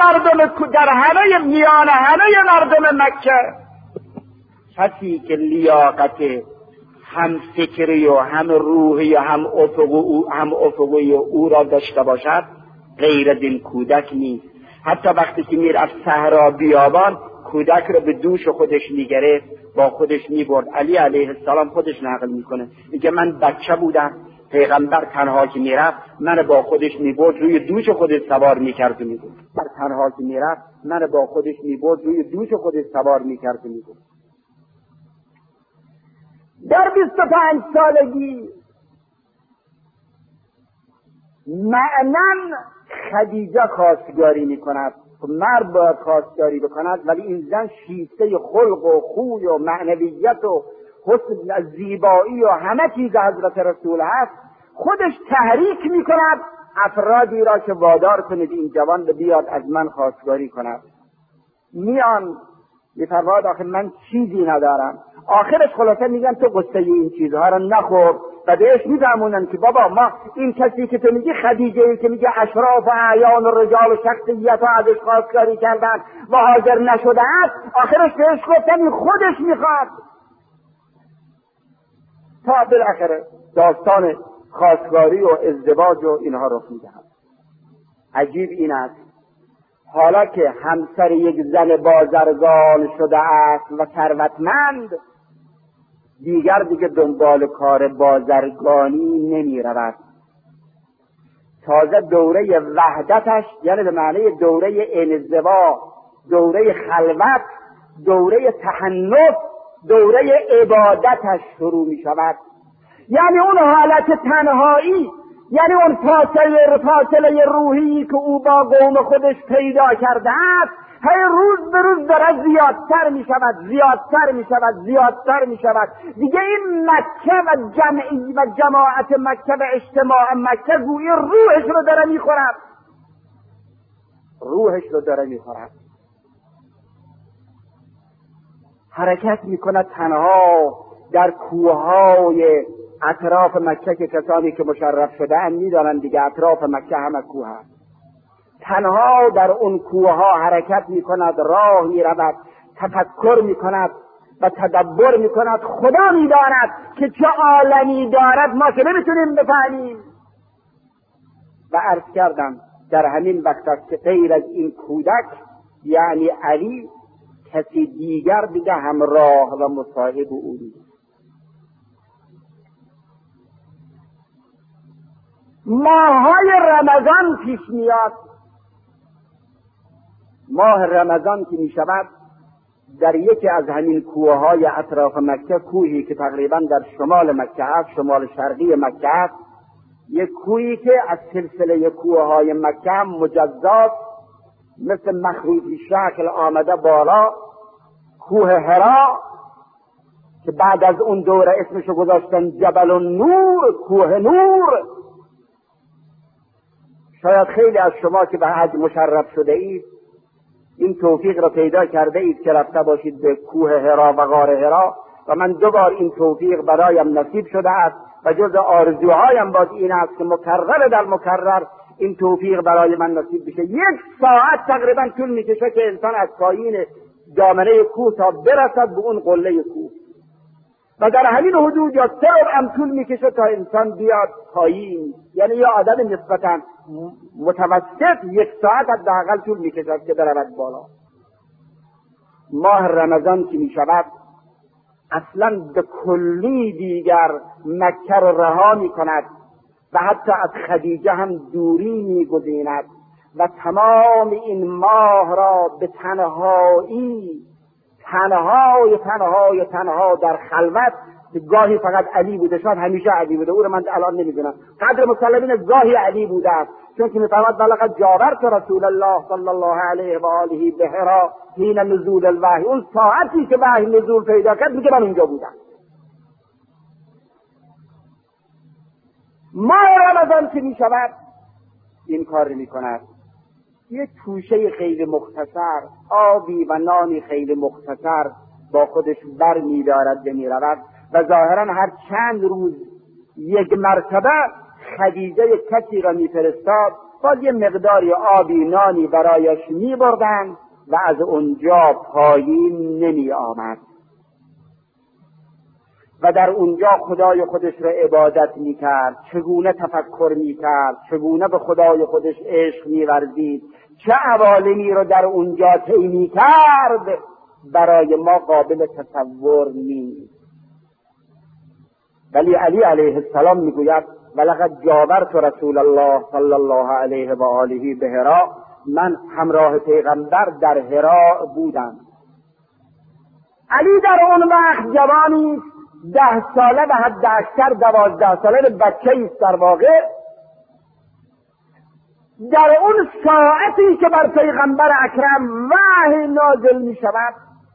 مردم مکه کسی که لیاقت هم فکری و هم روحی و هم افقی او را داشته باشد غیر از این کودک نیست. حتی وقتی که میرفت صحرا بیابان، کودک را به دوش خودش میگرفت، با خودش میبرد. علی علیه السلام خودش نقل میکنه، میگه من بچه بودم، پیغمبر تنها که میرفت من با خودش میبرد، روی دوش خودش سوار میکرد و میبرد. تنها که میرفت من با خودش میبرد، روی دوش خودش سوار میکرد و میبرد. در 25 سالگی معنن خدیجه خواستگاری میکند. مرد باید خواستگاری بکند، ولی این زن شیفته خلق و خوی و معنویت و حسن از زیبایی و همه چیز حضرت رسول هست. خودش تحریک میکند افرادی را که وادار کنید این جوان بیاد از من خواستگاری کند. میان میفرماد آخه من چیزی ندارم. آخرش خلاصه میگن تو قصه این چیزها را نخور، و بهش میفهمونن که بابا ما این کسی که تو میگی خدیجه که میگه اشراف و اعیان و رجال و شخصیت ها ازش خواستگاری کردن و حاضر نشده است، آخرش بهش گفتن این خودش میخواد. تا بالاخره داستان خواستگاری و ازدواج و اینها رخ میدهد. عجیب این است حالا که همسر یک زن بازرگان شده است و ثروتمند، دیگر دنبال کار بازرگانی نمی رود. تازه دوره وحدتش، یعنی به معنی دوره انزوا، دوره خلوت، دوره تحنث، دوره عبادتش شروع می شود. یعنی اون حالت تنهایی، یعنی اون فاصله روحی که او با قوم خودش پیدا کرده است، هی روز به روز داره زیادتر می شود. دیگه این مکه و جمعی و جماعت مکه و اجتماع مکه گویی روحش رو داره می خورد. حرکت می کند تنها در کوههای اطراف مکه که کسانی که مشرف شده می دانند دیگه اطراف مکه همه کوه هست. تنها در اون کوهها حرکت می کند، راه می رود، تفکر می کند و تدبر می کند. خدا می داند که چه عالمی دارد ما که نمیتونیم بفهمیم. و عرض کردم در همین وقت است که غیر از این کودک یعنی علی کسی دیگر دیگه همراه و مصاحب او نیست. ماه‌های رمضان پیش میاد. ماه رمضان که می شود در یکی از همین کوههای اطراف مکه، کوهی که تقریبا در شمال مکه است، شمال شرقی مکه است، یک کوهی که از سلسله کوههای مکه مجزات مثل مخروطی شکل آمده بالا، کوه هرا که بعد از اون دوره اسمشو گذاشتن جبل النور، کوه نور. شاید خیلی از شما که به حج مشرف شده اید این توفیق را پیدا کرده اید که رفته باشید به کوه هرا و غار هرا، و من 2 بار این توفیق برایم نصیب شده است و جز آرزوهایم باز این است که مکرر در مکرر این توفیق برای من نصیب بشه. 1 ساعت تقریبا طول میکشه که انسان از پایین دامنه کوه تا برسد به اون قله کوه، و در همین حدود یا 3 هم طول میکشه تا انسان بیاد پایین. یعنی یا آدم نسبتاً متوسط 1 ساعت حداقل طول میکشد که برود بالا. ماه رمضان که میشود اصلا به کلی دیگر مکه را رها میکند و حتی از خدیجه هم دوری میگزیند و تمام این ماه را به تنهایی تنها در خلوت، که گاهی فقط علی بوده، شاید همیشه علی بوده، او رو من الان نمیدونم، قدر مسلمین گاهی علی بوده است، چون که میفرماد بلغت جاورت رسول الله صلی الله علیه و آله به هرا حین نزول الوحی، اون ساعتی که وحی نزول پیدا کرد میگه من اونجا بودم. ماه رمضان که میشود این کار میکند، یه توشه خیلی مختصر، آبی و نانی خیلی مختصر با خودش بر می‌دارد و می‌رود و ظاهراً هر چند روز 1 مرتبه خدیجه کسی را می‌فرستاد با یه مقداری آبی نانی برایش می‌بردند و از اونجا پایین نمی‌آمد و در اونجا خدای خودش را عبادت می‌کرد، چگونه تفکر می‌کرد، چگونه به خدای خودش عشق می‌ورزید، چه عوالمی رو در اونجا طی می‌کرد، برای ما قابل تصور نیست. ولی علی علیه السلام میگوید ولقد جاورت رسول الله صلی الله علیه و آله به هرا، من همراه پیغمبر در هرا بودم. علی در اون وقت جوانی 10 ساله و حد اکثر 12 ساله بچه است در واقع. در اون ساعتی که بر پیغمبر اکرم وحی نازل می شود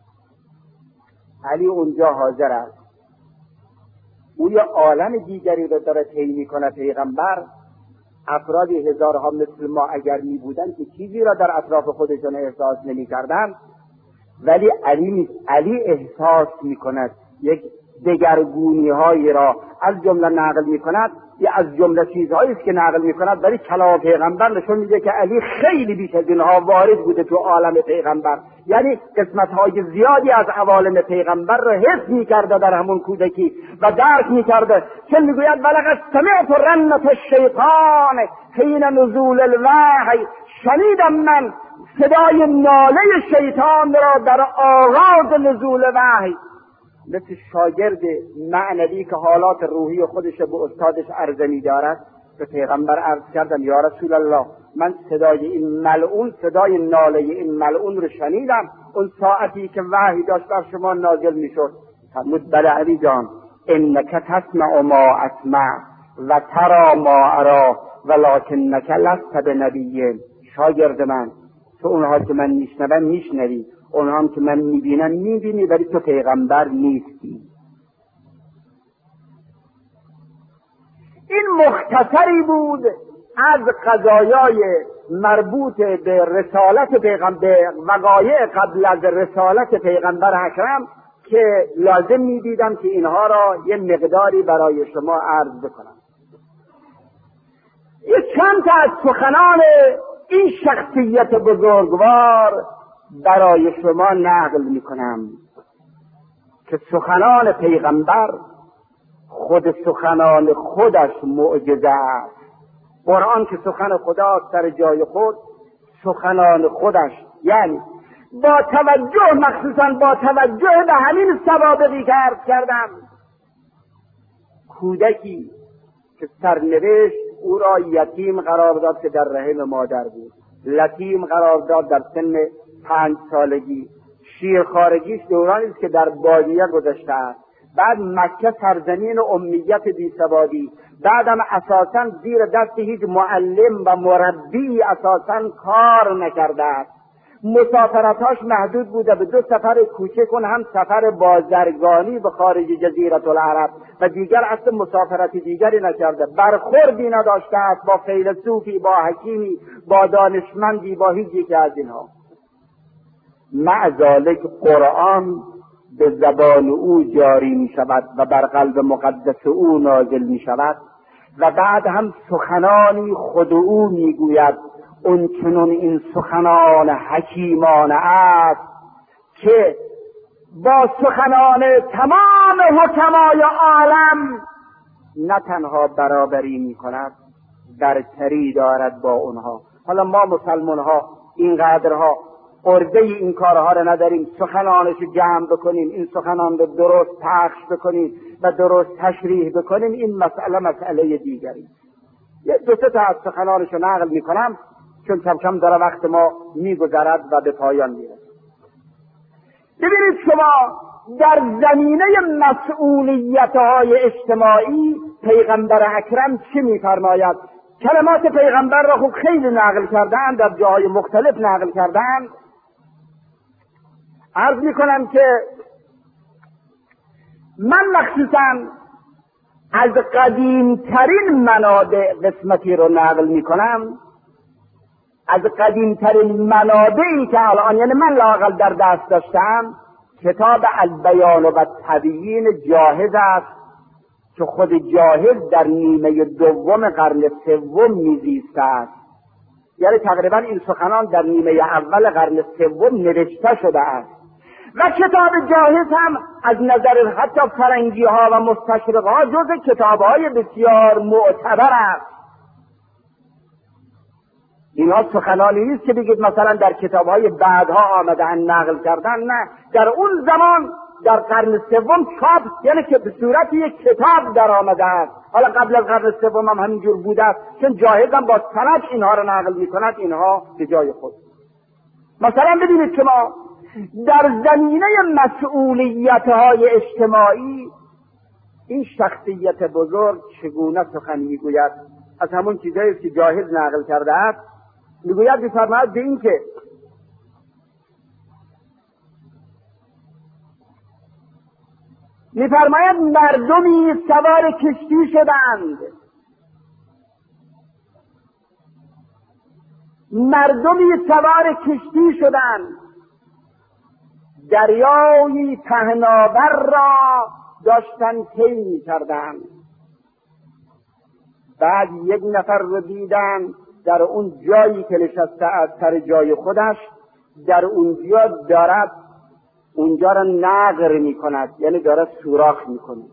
علی اونجا حاضر است. او یه عالم دیگری رو داره طی میکنه. پیغمبر افرادی هزارها مثل ما اگر می بودن که چیزی را در اطراف خودشون احساس نمی کردن، ولی علی احساس می کند یک دگرگونی‌هایی را از جمله نقل می‌کند، یا از جمله چیزهایی است که نقل می‌کند برای کلام پیغمبر نشون میده که علی خیلی بیش از اینها وارد بوده تو عالم پیغمبر، یعنی قسمت‌های زیادی از عوالم پیغمبر را حس می‌کرده در همون کودکی و درک می‌کرده. چون میگوید ولقد سمعت رنة الشیطان حین نزول الوحی، شنیدم من صدای ناله شیطان را در آغاز نزول وحی. مثل شاگرد معنوی که حالات روحی خودش به استادش عرضه می‌دارد، به پیغمبر عرض کردم یا رسول الله من صدای این ملعون، صدای ناله این ملعون رو شنیدم اون ساعتی که وحی داشت بر شما نازل می‌شد. فرمود بله علی جان، انک تسمع ما اسمع و ترى ما ارى ولکنک لست بنبی. شاگرد من، تو اونها که من میشنوم میشنوی، اونها هم که من میبینم میبینی، ولی تو پیغمبر نیستی. این مختصری بود از قضایای مربوط به رسالت پیغمبر، وقایع قبل از رسالت پیغمبر اکرم که لازم میدیدم که اینها را یه مقداری برای شما عرض بکنم. یه چند تا از سخنان این شخصیت بزرگوار برای شما نقل میکنم که سخنان پیغمبر خود سخنان خودش معجزه است. قرآن که سخن خداست در جای خود، سخنان خودش، یعنی با توجه، مخصوصا با توجه به همین سوابقی که عرض کردم، کودکی که سرنوشت او را یتیم قرار داد که در رحم مادر بود، یتیم قرار داد در سن 5 سالگی، شیرخوارگیش دورانی است که در بادیه گذشته است، بعد مکه سرزمین امیت بیسوادی، بعدم اساساً زیر دست هیچ معلم و مربی اساساً کار نکرده است. مسافرتاش محدود بوده به 2 سفر کوچک، هم سفر بازرگانی به خارج جزیره العرب و دیگر اصلا مسافرت دیگری نکرده، برخوردی نداشته است با فیلسوفی، با حکیمی، با دانشمندی، با هیچ یک از اینها. مع ذلک قرآن به زبان او جاری می شود و بر قلب مقدس او نازل می شود و بعد هم سخنانی خود او می گوید. اون چنون این سخنان حکیمانه است که با سخنان تمام حکمای عالم نه تنها برابری می کند، برتری دارد با اونها. حالا ما مسلمان ها اینقدرها عرضه این کارها رو نداریم، سخنانش جمع بکنیم، این سخنان رو درست پخش بکنیم و درست تشریح بکنیم، این مسئله دیگری. یه 2 تا از سخنانش رو نقل می کنم چون کم کم داره وقت ما میگذرد و به پایان میرسه. ببینید شما در زمینه مسئولیت‌های اجتماعی پیغمبر اکرم چه می‌فرماید؟ کلمات پیغمبر را خوب خیلی نقل کردن، در جاهای مختلف نقل کردن. عرض می‌کنم که من مخصوصاً از قدیمترین منابع قسمتی رو نقل می‌کنم، از قدیمترین منابعی که الان یعنی من لااقل در دست داشتم، کتاب البیان و تبیین جاهز است که خود جاهز در نیمه دوم قرن سوم میزیسته است. یعنی تقریبا این سخنان در نیمه اول قرن سوم نوشته شده است و کتاب جاهز هم از نظر حتی فرنگی ها و مستشرق ها جز کتاب های بسیار معتبر است. اینها سخنانی نیست که بگید مثلا در کتاب‌های بعدها آمدن نقل کردن، نه، در اون زمان در قرن سوم چاپ، یعنی که به صورت یک کتاب در آمده است. حالا قبل از قرن سوم هم همینجور بوده است، چون جاهز هم با سند اینها رو نقل می‌کند، اینها به جای خود. مثلا ببینید شما در زمینه مسئولیت‌های اجتماعی این شخصیت بزرگ چگونه سخن می‌گوید. از همون چیزایی که جاهز نقل کرده است میگوید، می‌فرماید به این که می‌فرماید مردمی سوار کشتی شدند، مردمی سوار کشتی شدند، دریایی پهناور را داشتن طی می‌کردن. بعد یک نفر رو دیدن در اون جایی که نشسته از سر جای خودش، در اونجا دارد اونجا را نقر می‌کند، یعنی دارد سوراخ می‌کند.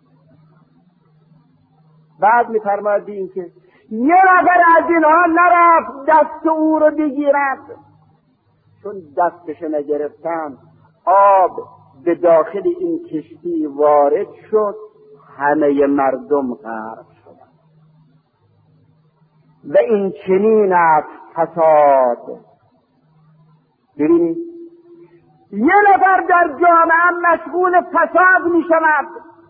بعد می‌فرماید این که یه نفر از اینها نرفت دست او رو بگیرد، چون دستش نگرفتن آب به داخل این کشتی وارد شد، همه مردم غرق شدند. و این چنین است فساد. ببینید یه نفر در جامعه مشغول فساد می شود،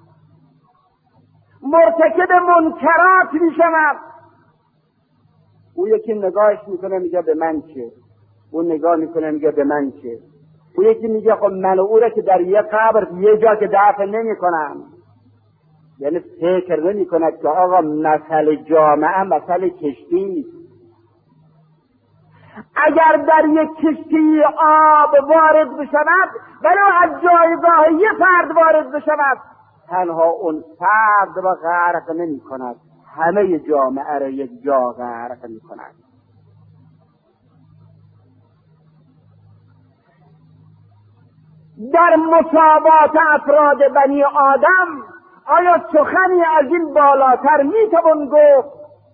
مرتکب منکرات می شود. او یکی نگاهش میکنه میگه به من چه، اون نگاه میکنه میگه به من چه. او یکی میگه خب من و او را که در یه قبر یه جا که دفن نمی کنم. یعنی فکر نمی کند که آقا مسئله جامعه مسئله کشتی. اگر در یک کشتی آب وارد بشود ولو از جایگاه یه فرد وارد بشود، تنها اون فرد را غرق نمی کند، همه جامعه را یک جا غرق می کند. در مساوات افراد بنی آدم آیا سخنی از این بالاتر می توان گفت؟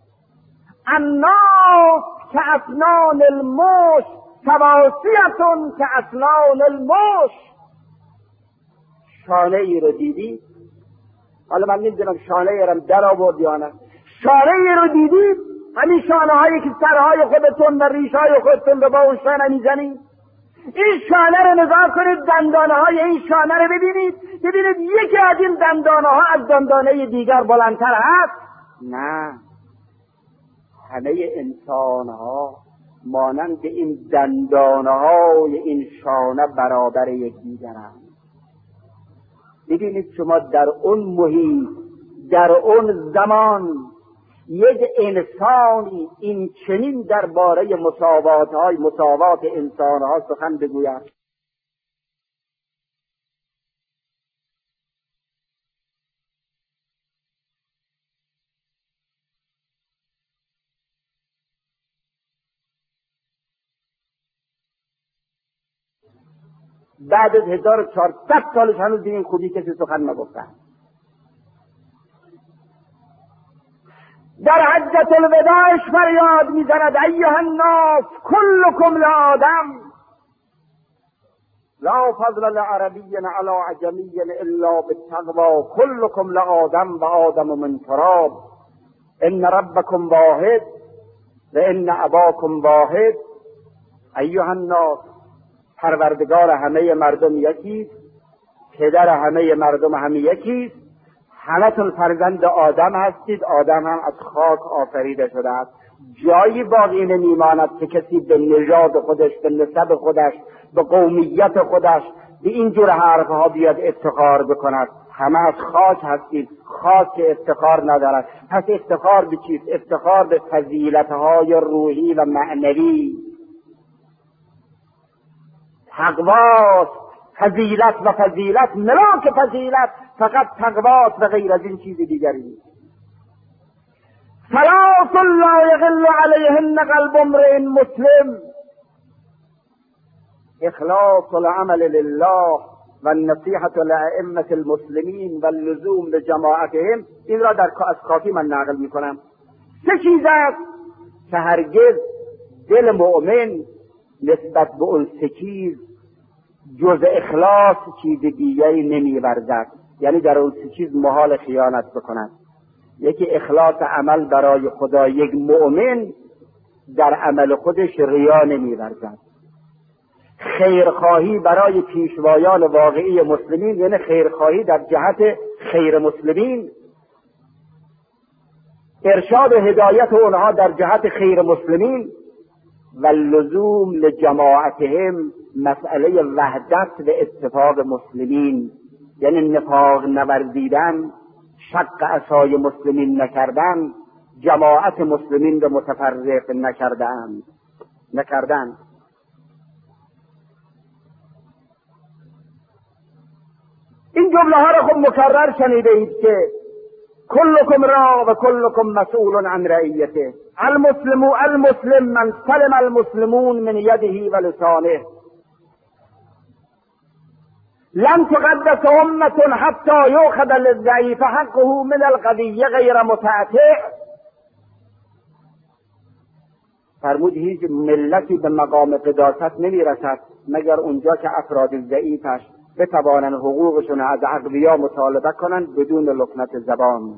الناس که اسنان المش سواسیتون که اسنان المش. شانه ای رو دیدی؟ حالا من نمیدونم شانه ای رو در آورد یا نه. شانه ای رو دیدی؟ همین شانه هایی که سرهای خودتون و ریش های خودتون به با اون شانه میزنید. این شانه رو نگاه کنید، دندانه های این شانه رو ببینید یکی از این دندانه ها از دندانه دیگر بلندتر هست؟ نه، همه انسان ها مانند این دندانه های این شانه برابر یکدیگرند. ببینید شما در اون محیط، در اون زمان، یک انسانی این چنین درباره مساوات انسانها سخن بگوید. بعد از 1400 سالش هنوز این خوبی کسی سخن نگفتن. در حجة الوداعش فریاد میزند ایها الناس کلکم لآدم لا فضل لعربی علی عجمی الا بالتقوی کلکم لآدم و آدم من تراب ان ربکم واحد و ان اباکم واحد. ایها الناس، پروردگار همه مردم یکیست، پدر همه مردم هم یکیست، همتون فرزند آدم هستید، آدم هم از خاک آفریده شده است. جایی باقی نمیماند که کسی به نژاد خودش، به نسب خودش، به قومیت خودش به این جور حرفها بیاد افتخار بکند. همه از خاک هستید، خاک که افتخار ندارد. پس افتخار به چیست؟ افتخار به فضیلتهای روحی و معنوی. تقواست فضیلت و فضیلت ملاک فضیلت فقط تقواست و غیر از این چیز دیگری نیست. ثلاث لا یغل علیهن قلب امرئ مسلم: اخلاص العمل لله و النصیحة لأئمة المسلمین و اللزوم لجماعتهم. این را از کافی من نقل میکنم. سه چیز است که هرگز دل مؤمن نسبت به اون سه چیز جز اخلاص چیز دیگری نمی‌ورزد، یعنی در اون سه چیز محال خیانت بکند. یکی اخلاص عمل برای خدا. یک مؤمن در عمل خودش ریا نمی‌ورزد. خیرخواهی برای پیشوایان واقعی مسلمین، یعنی خیرخواهی در جهت خیر مسلمین، ارشاد و هدایت اونها در جهت خیر مسلمین و لزوم لجماعتهم، مسئله وحدت و اتفاق مسلمین، یعنی نفاق نورزیدن، شق عصای مسلمین نکردن، جماعت مسلمین را متفرق نکردن. این جمله ها رو خب مکرر شنیده اید که کلکم را و کلکم مسئول عن رعیته. المسلم من سلم المسلمون من یده و لسانه. لن تقدس امة حتى یؤخذ للضعیف حقه من القوی غیر متعتع. فرمود هیچ ملتی به مقام قداست نمیرسد مگر اونجا که افراد ضعیفش بتوانند حقوقشون از اقویا مطالبه کنند بدون لکنت زبان.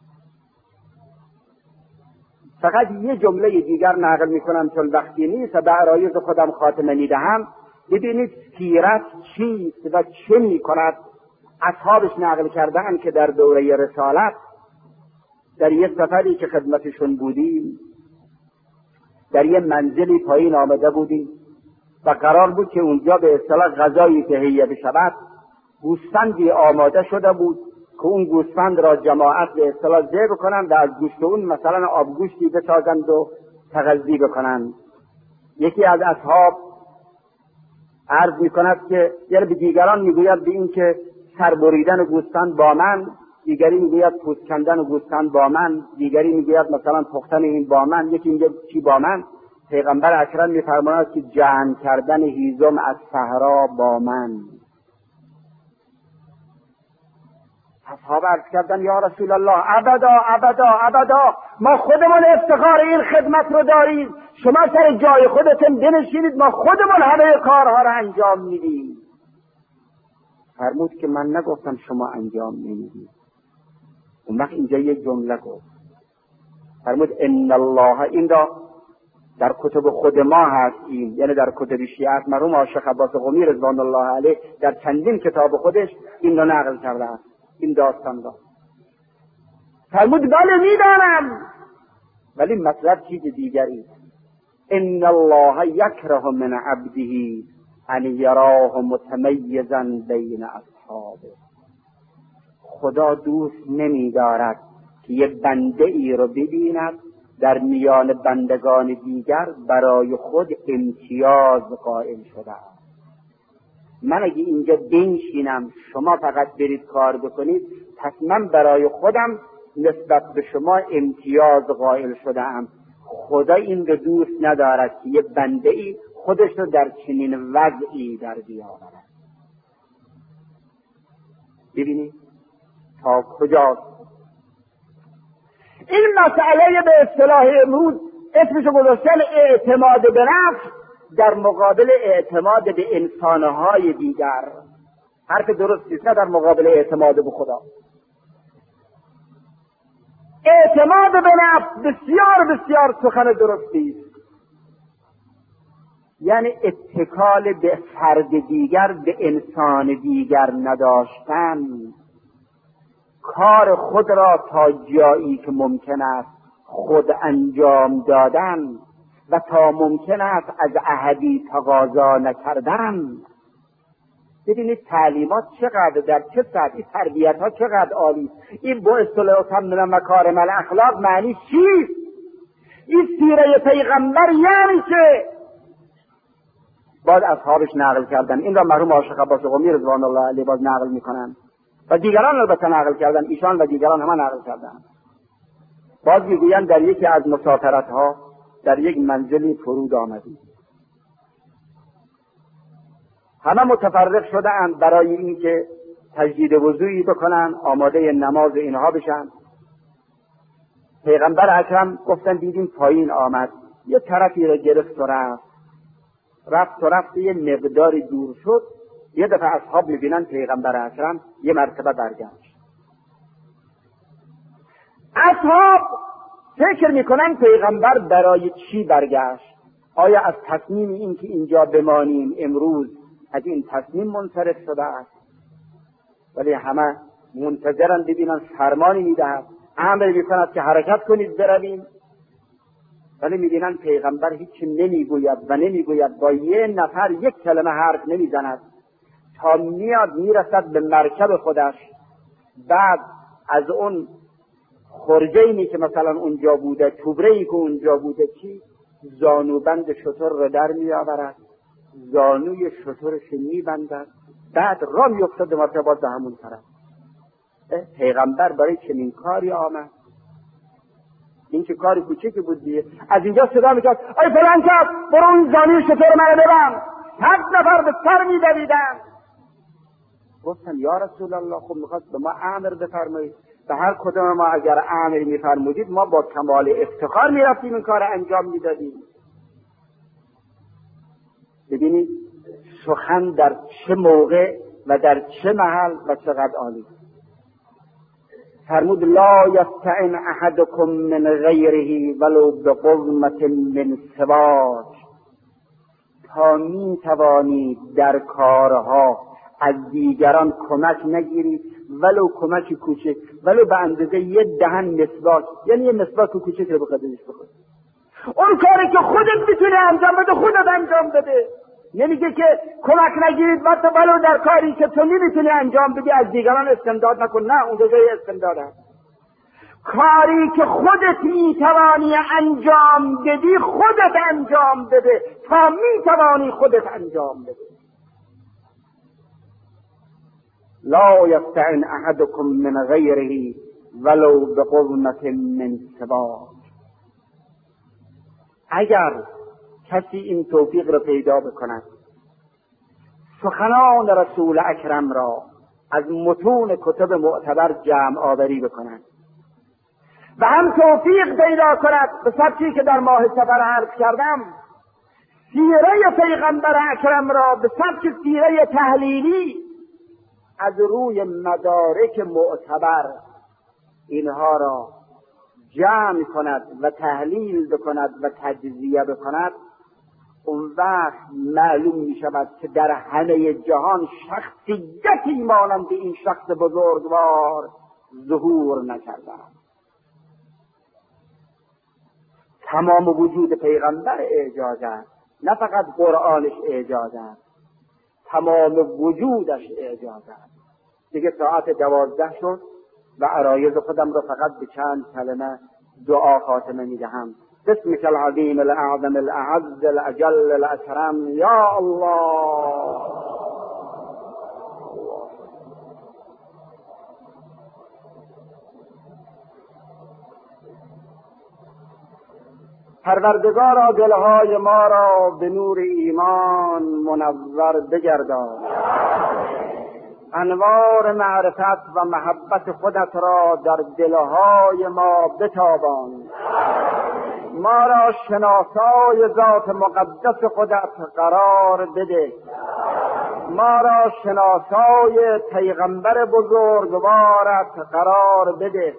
فقط یه جمله دیگر نقل میکنم چون وقتی نیست و به عرایض خودم خاتمه میدهم. ببینید سیرت چیست و چه میکند. اصحابش نقل کردن که در دوره رسالت در یه سفری که خدمتشون بودیم در یه منزلی پایین آمده بودیم و قرار بود که اونجا به اصطلاح غذایی تهیه بشود. گوسفندی آماده شده بود که اون گوسفند را جماعت به اصطلاح ذبح بکنند و از گوشت اون مثلا آبگوشتی بسازند و تغذیه بکنند. یکی از اصحاب عرض میکند که یعنی به دیگران میگوید به این که سر بریدن گوسفند با من، دیگری میگوید پوست کندن گوسفند با من، دیگری میگوید مثلا پختن این با من، یکی میگه چی با من. پیغمبر اکرم میفرماید که جمع کردن هیزم از صحرا با من. اصحاب عرض کردن یا رسول الله ابدا ابدا ابدا، ما خودمون افتخار این خدمت رو داریم، شما سر جای خودتون بنشینید، ما خودمون همه کارها رو انجام میدیم. فرمود که من نگفتم شما انجام نمیدید. اون وقت اینجا یک جمله گفت، فرمود ان الله، این را در کتب خود ما هست، این یعنی در کتب شیعه مرحوم عاشق عباس قمی رضوان الله علیه در چندین کتاب خودش این را نقل کرده است، این داستان را. فرمود بله میدانم، ولی مطلب چیز دیگری. ان الله یکره من عبده ان یراه متمیزا بین اصحابه. خدا دوست نمی‌دارد که یک بنده ای رو ببیند در میان بندگان دیگر برای خود امتیاز قائل شده. من اگه اینجا بنشینم شما فقط برید کار بکنید، پس من برای خودم نسبت به شما امتیاز قائل شده ام. خدا این رو دوست ندارد که یه بنده ای خودش رو در چنین وضعی در بیاورد. ببینید تا کجاست این مسئله. به اصطلاح امروز اسمشو گذاشتن اعتماد به نفس در مقابل اعتماد به انسانهای دیگر. حرف درستی است، نه در مقابل اعتماد به خدا. اعتماد به نفس بسیار بسیار سخن درستی است، یعنی اتکال به فرد دیگر، به انسان دیگر نداشتن، کار خود را تا جایی که ممکن است خود انجام دادن و تا ممکن است از احدی تقاضا نکردن. ببینید تعلیمات چقدر در چه سطحی، تربیت ها چقدر عالی. این با اصطلاح تمام مکارم الاخلاق معنی چیست؟ این سیره پیغمبر یعنی چه؟ باز اصحابش نقل کردن. این را مرحوم عاشق عباس قمی رضوان الله علیه باز نقل میکنن و دیگران البته نقل کردن، ایشان و دیگران همه نقل کردن. باز میگویند در یکی از مسافرت ها در یک منزلی فرود آمدیم، همه متفرق شده اند برای اینکه تجدید وضوئی بکنن، آماده نماز اینها بشن. پیغمبر اکرم گفتن دیدیم پایین آمد، یه طرفی رو گرفت و رفت یه مقداری دور شد. یه دفعه اصحاب میبینن پیغمبر اکرم یه مرتبه برگشت. اصحاب فکر میکنن پیغمبر برای چی برگشت؟ آیا از تصمیم این که اینجا بمانیم امروز از این تصمیم منصرف شده است؟ ولی همه منتظرن ببینن فرمانی میدهد، امر میکند که حرکت کنید برویم. ولی میبینن پیغمبر هیچ نمیگوید و نمیگوید، با یه نفر یک کلمه حرف نمیزند تا میاد میرسد به مرکب خودش. بعد از اون خرجینی که مثلا اونجا بوده، توبره‌ای که اونجا بوده، زانوبند شتر رو در میآورد، زانوی شترش میبندد، بعد را می‌افتاد 2 مرتبه باز به همون طرف. پیغمبر برای چنین کاری آمد؟ این که کاری کوچیکی بود دیگه. از اینجا صدا میکرد ای فلان کس برو اون زانی شطور منو ببند. 7 نفر به سر می‌دویدن. گفتن یا رسول الله خب میخواد به ما امر بفرمایید. به هر کدام ما اگر امری میفرمودید ما با کمال افتخار میرفتیم این کار انجام میدادیم. ببینید سخن در چه موقع و در چه محل و چقدر عالی. فرمود لا یستعن احدکم من غیره ولو بقضمة من سواک. تا می توانید در کارها از دیگران کمک نگیرید، ولو کمک کوچک، ولو به اندازه 1 دهن مسواک، یعنی 1 مسواک کوچک رو بخدش بخور. اون کاری که خودت میتونی انجام بده خودت انجام بده. نمیگه که کمک نگیرید ولو در کاری که تو نمیتونی انجام بدی از دیگران استمداد نکن. نه، اون جای استمداد هست. کاری که خودت میتوانی انجام بدی خودت انجام بده تا میتوانی خودت انجام بده. لا یستعن احدکم من غیره ولو بقضمة من سواک. اگر کسی این توفیق را پیدا بکند سخنان رسول اکرم را از متون کتب معتبر جمع آوری بکند و هم توفیق پیدا کند به سبکی که در ماه صفر عرض کردم سیره پیغمبر اکرم را به سبک سیره تحلیلی از روی مدارک معتبر اینها را جمع کند و تحلیل بکند و تجزیه بکند، اون وقت معلوم می شود که در همه جهان شخصیتی مانند این شخص بزرگوار ظهور نکرده. تمام وجود پیغمبر اعجاز است، نه فقط قرآنش اعجاز است، تمام وجودش اعجاز است. دیگه ساعت 12 شد و عرایض خودم رو فقط به چند کلمه دعا خاتمه میدهم. بسمك العظیم الاعظم الاعز الاجل الاکرم یا الله. پروردگارا دلهای ما را به نور ایمان منور بگردان، انوار معرفت و محبت خودت را در دلهای ما بتابان، ما را شناسای ذات مقدس خودت قرار بده، ما را شناسای پیغمبر بزرگوارت قرار بده،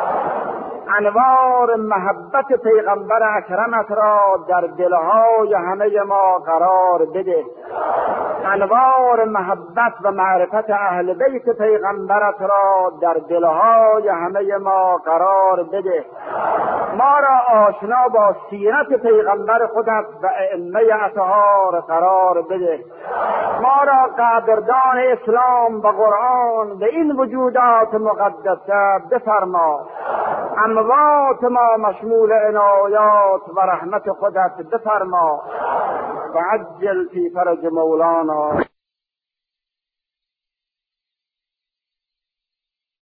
انوار محبت پیغمبر اکرمت را در دلهای همه ما قرار بده، انوار محبت و معرفت اهل بیت پیغمبرت را در دلهای همه ما قرار بده، ما را آشنا با سیرت پیغمبر خودت و ائمه اطهار قرار بده، ما را قدردان اسلام و قرآن به این وجودات مقدسه بفرما، اموات ما مشمول عنایات و رحمت خودت بفرما و عجل فی فرج مولانا.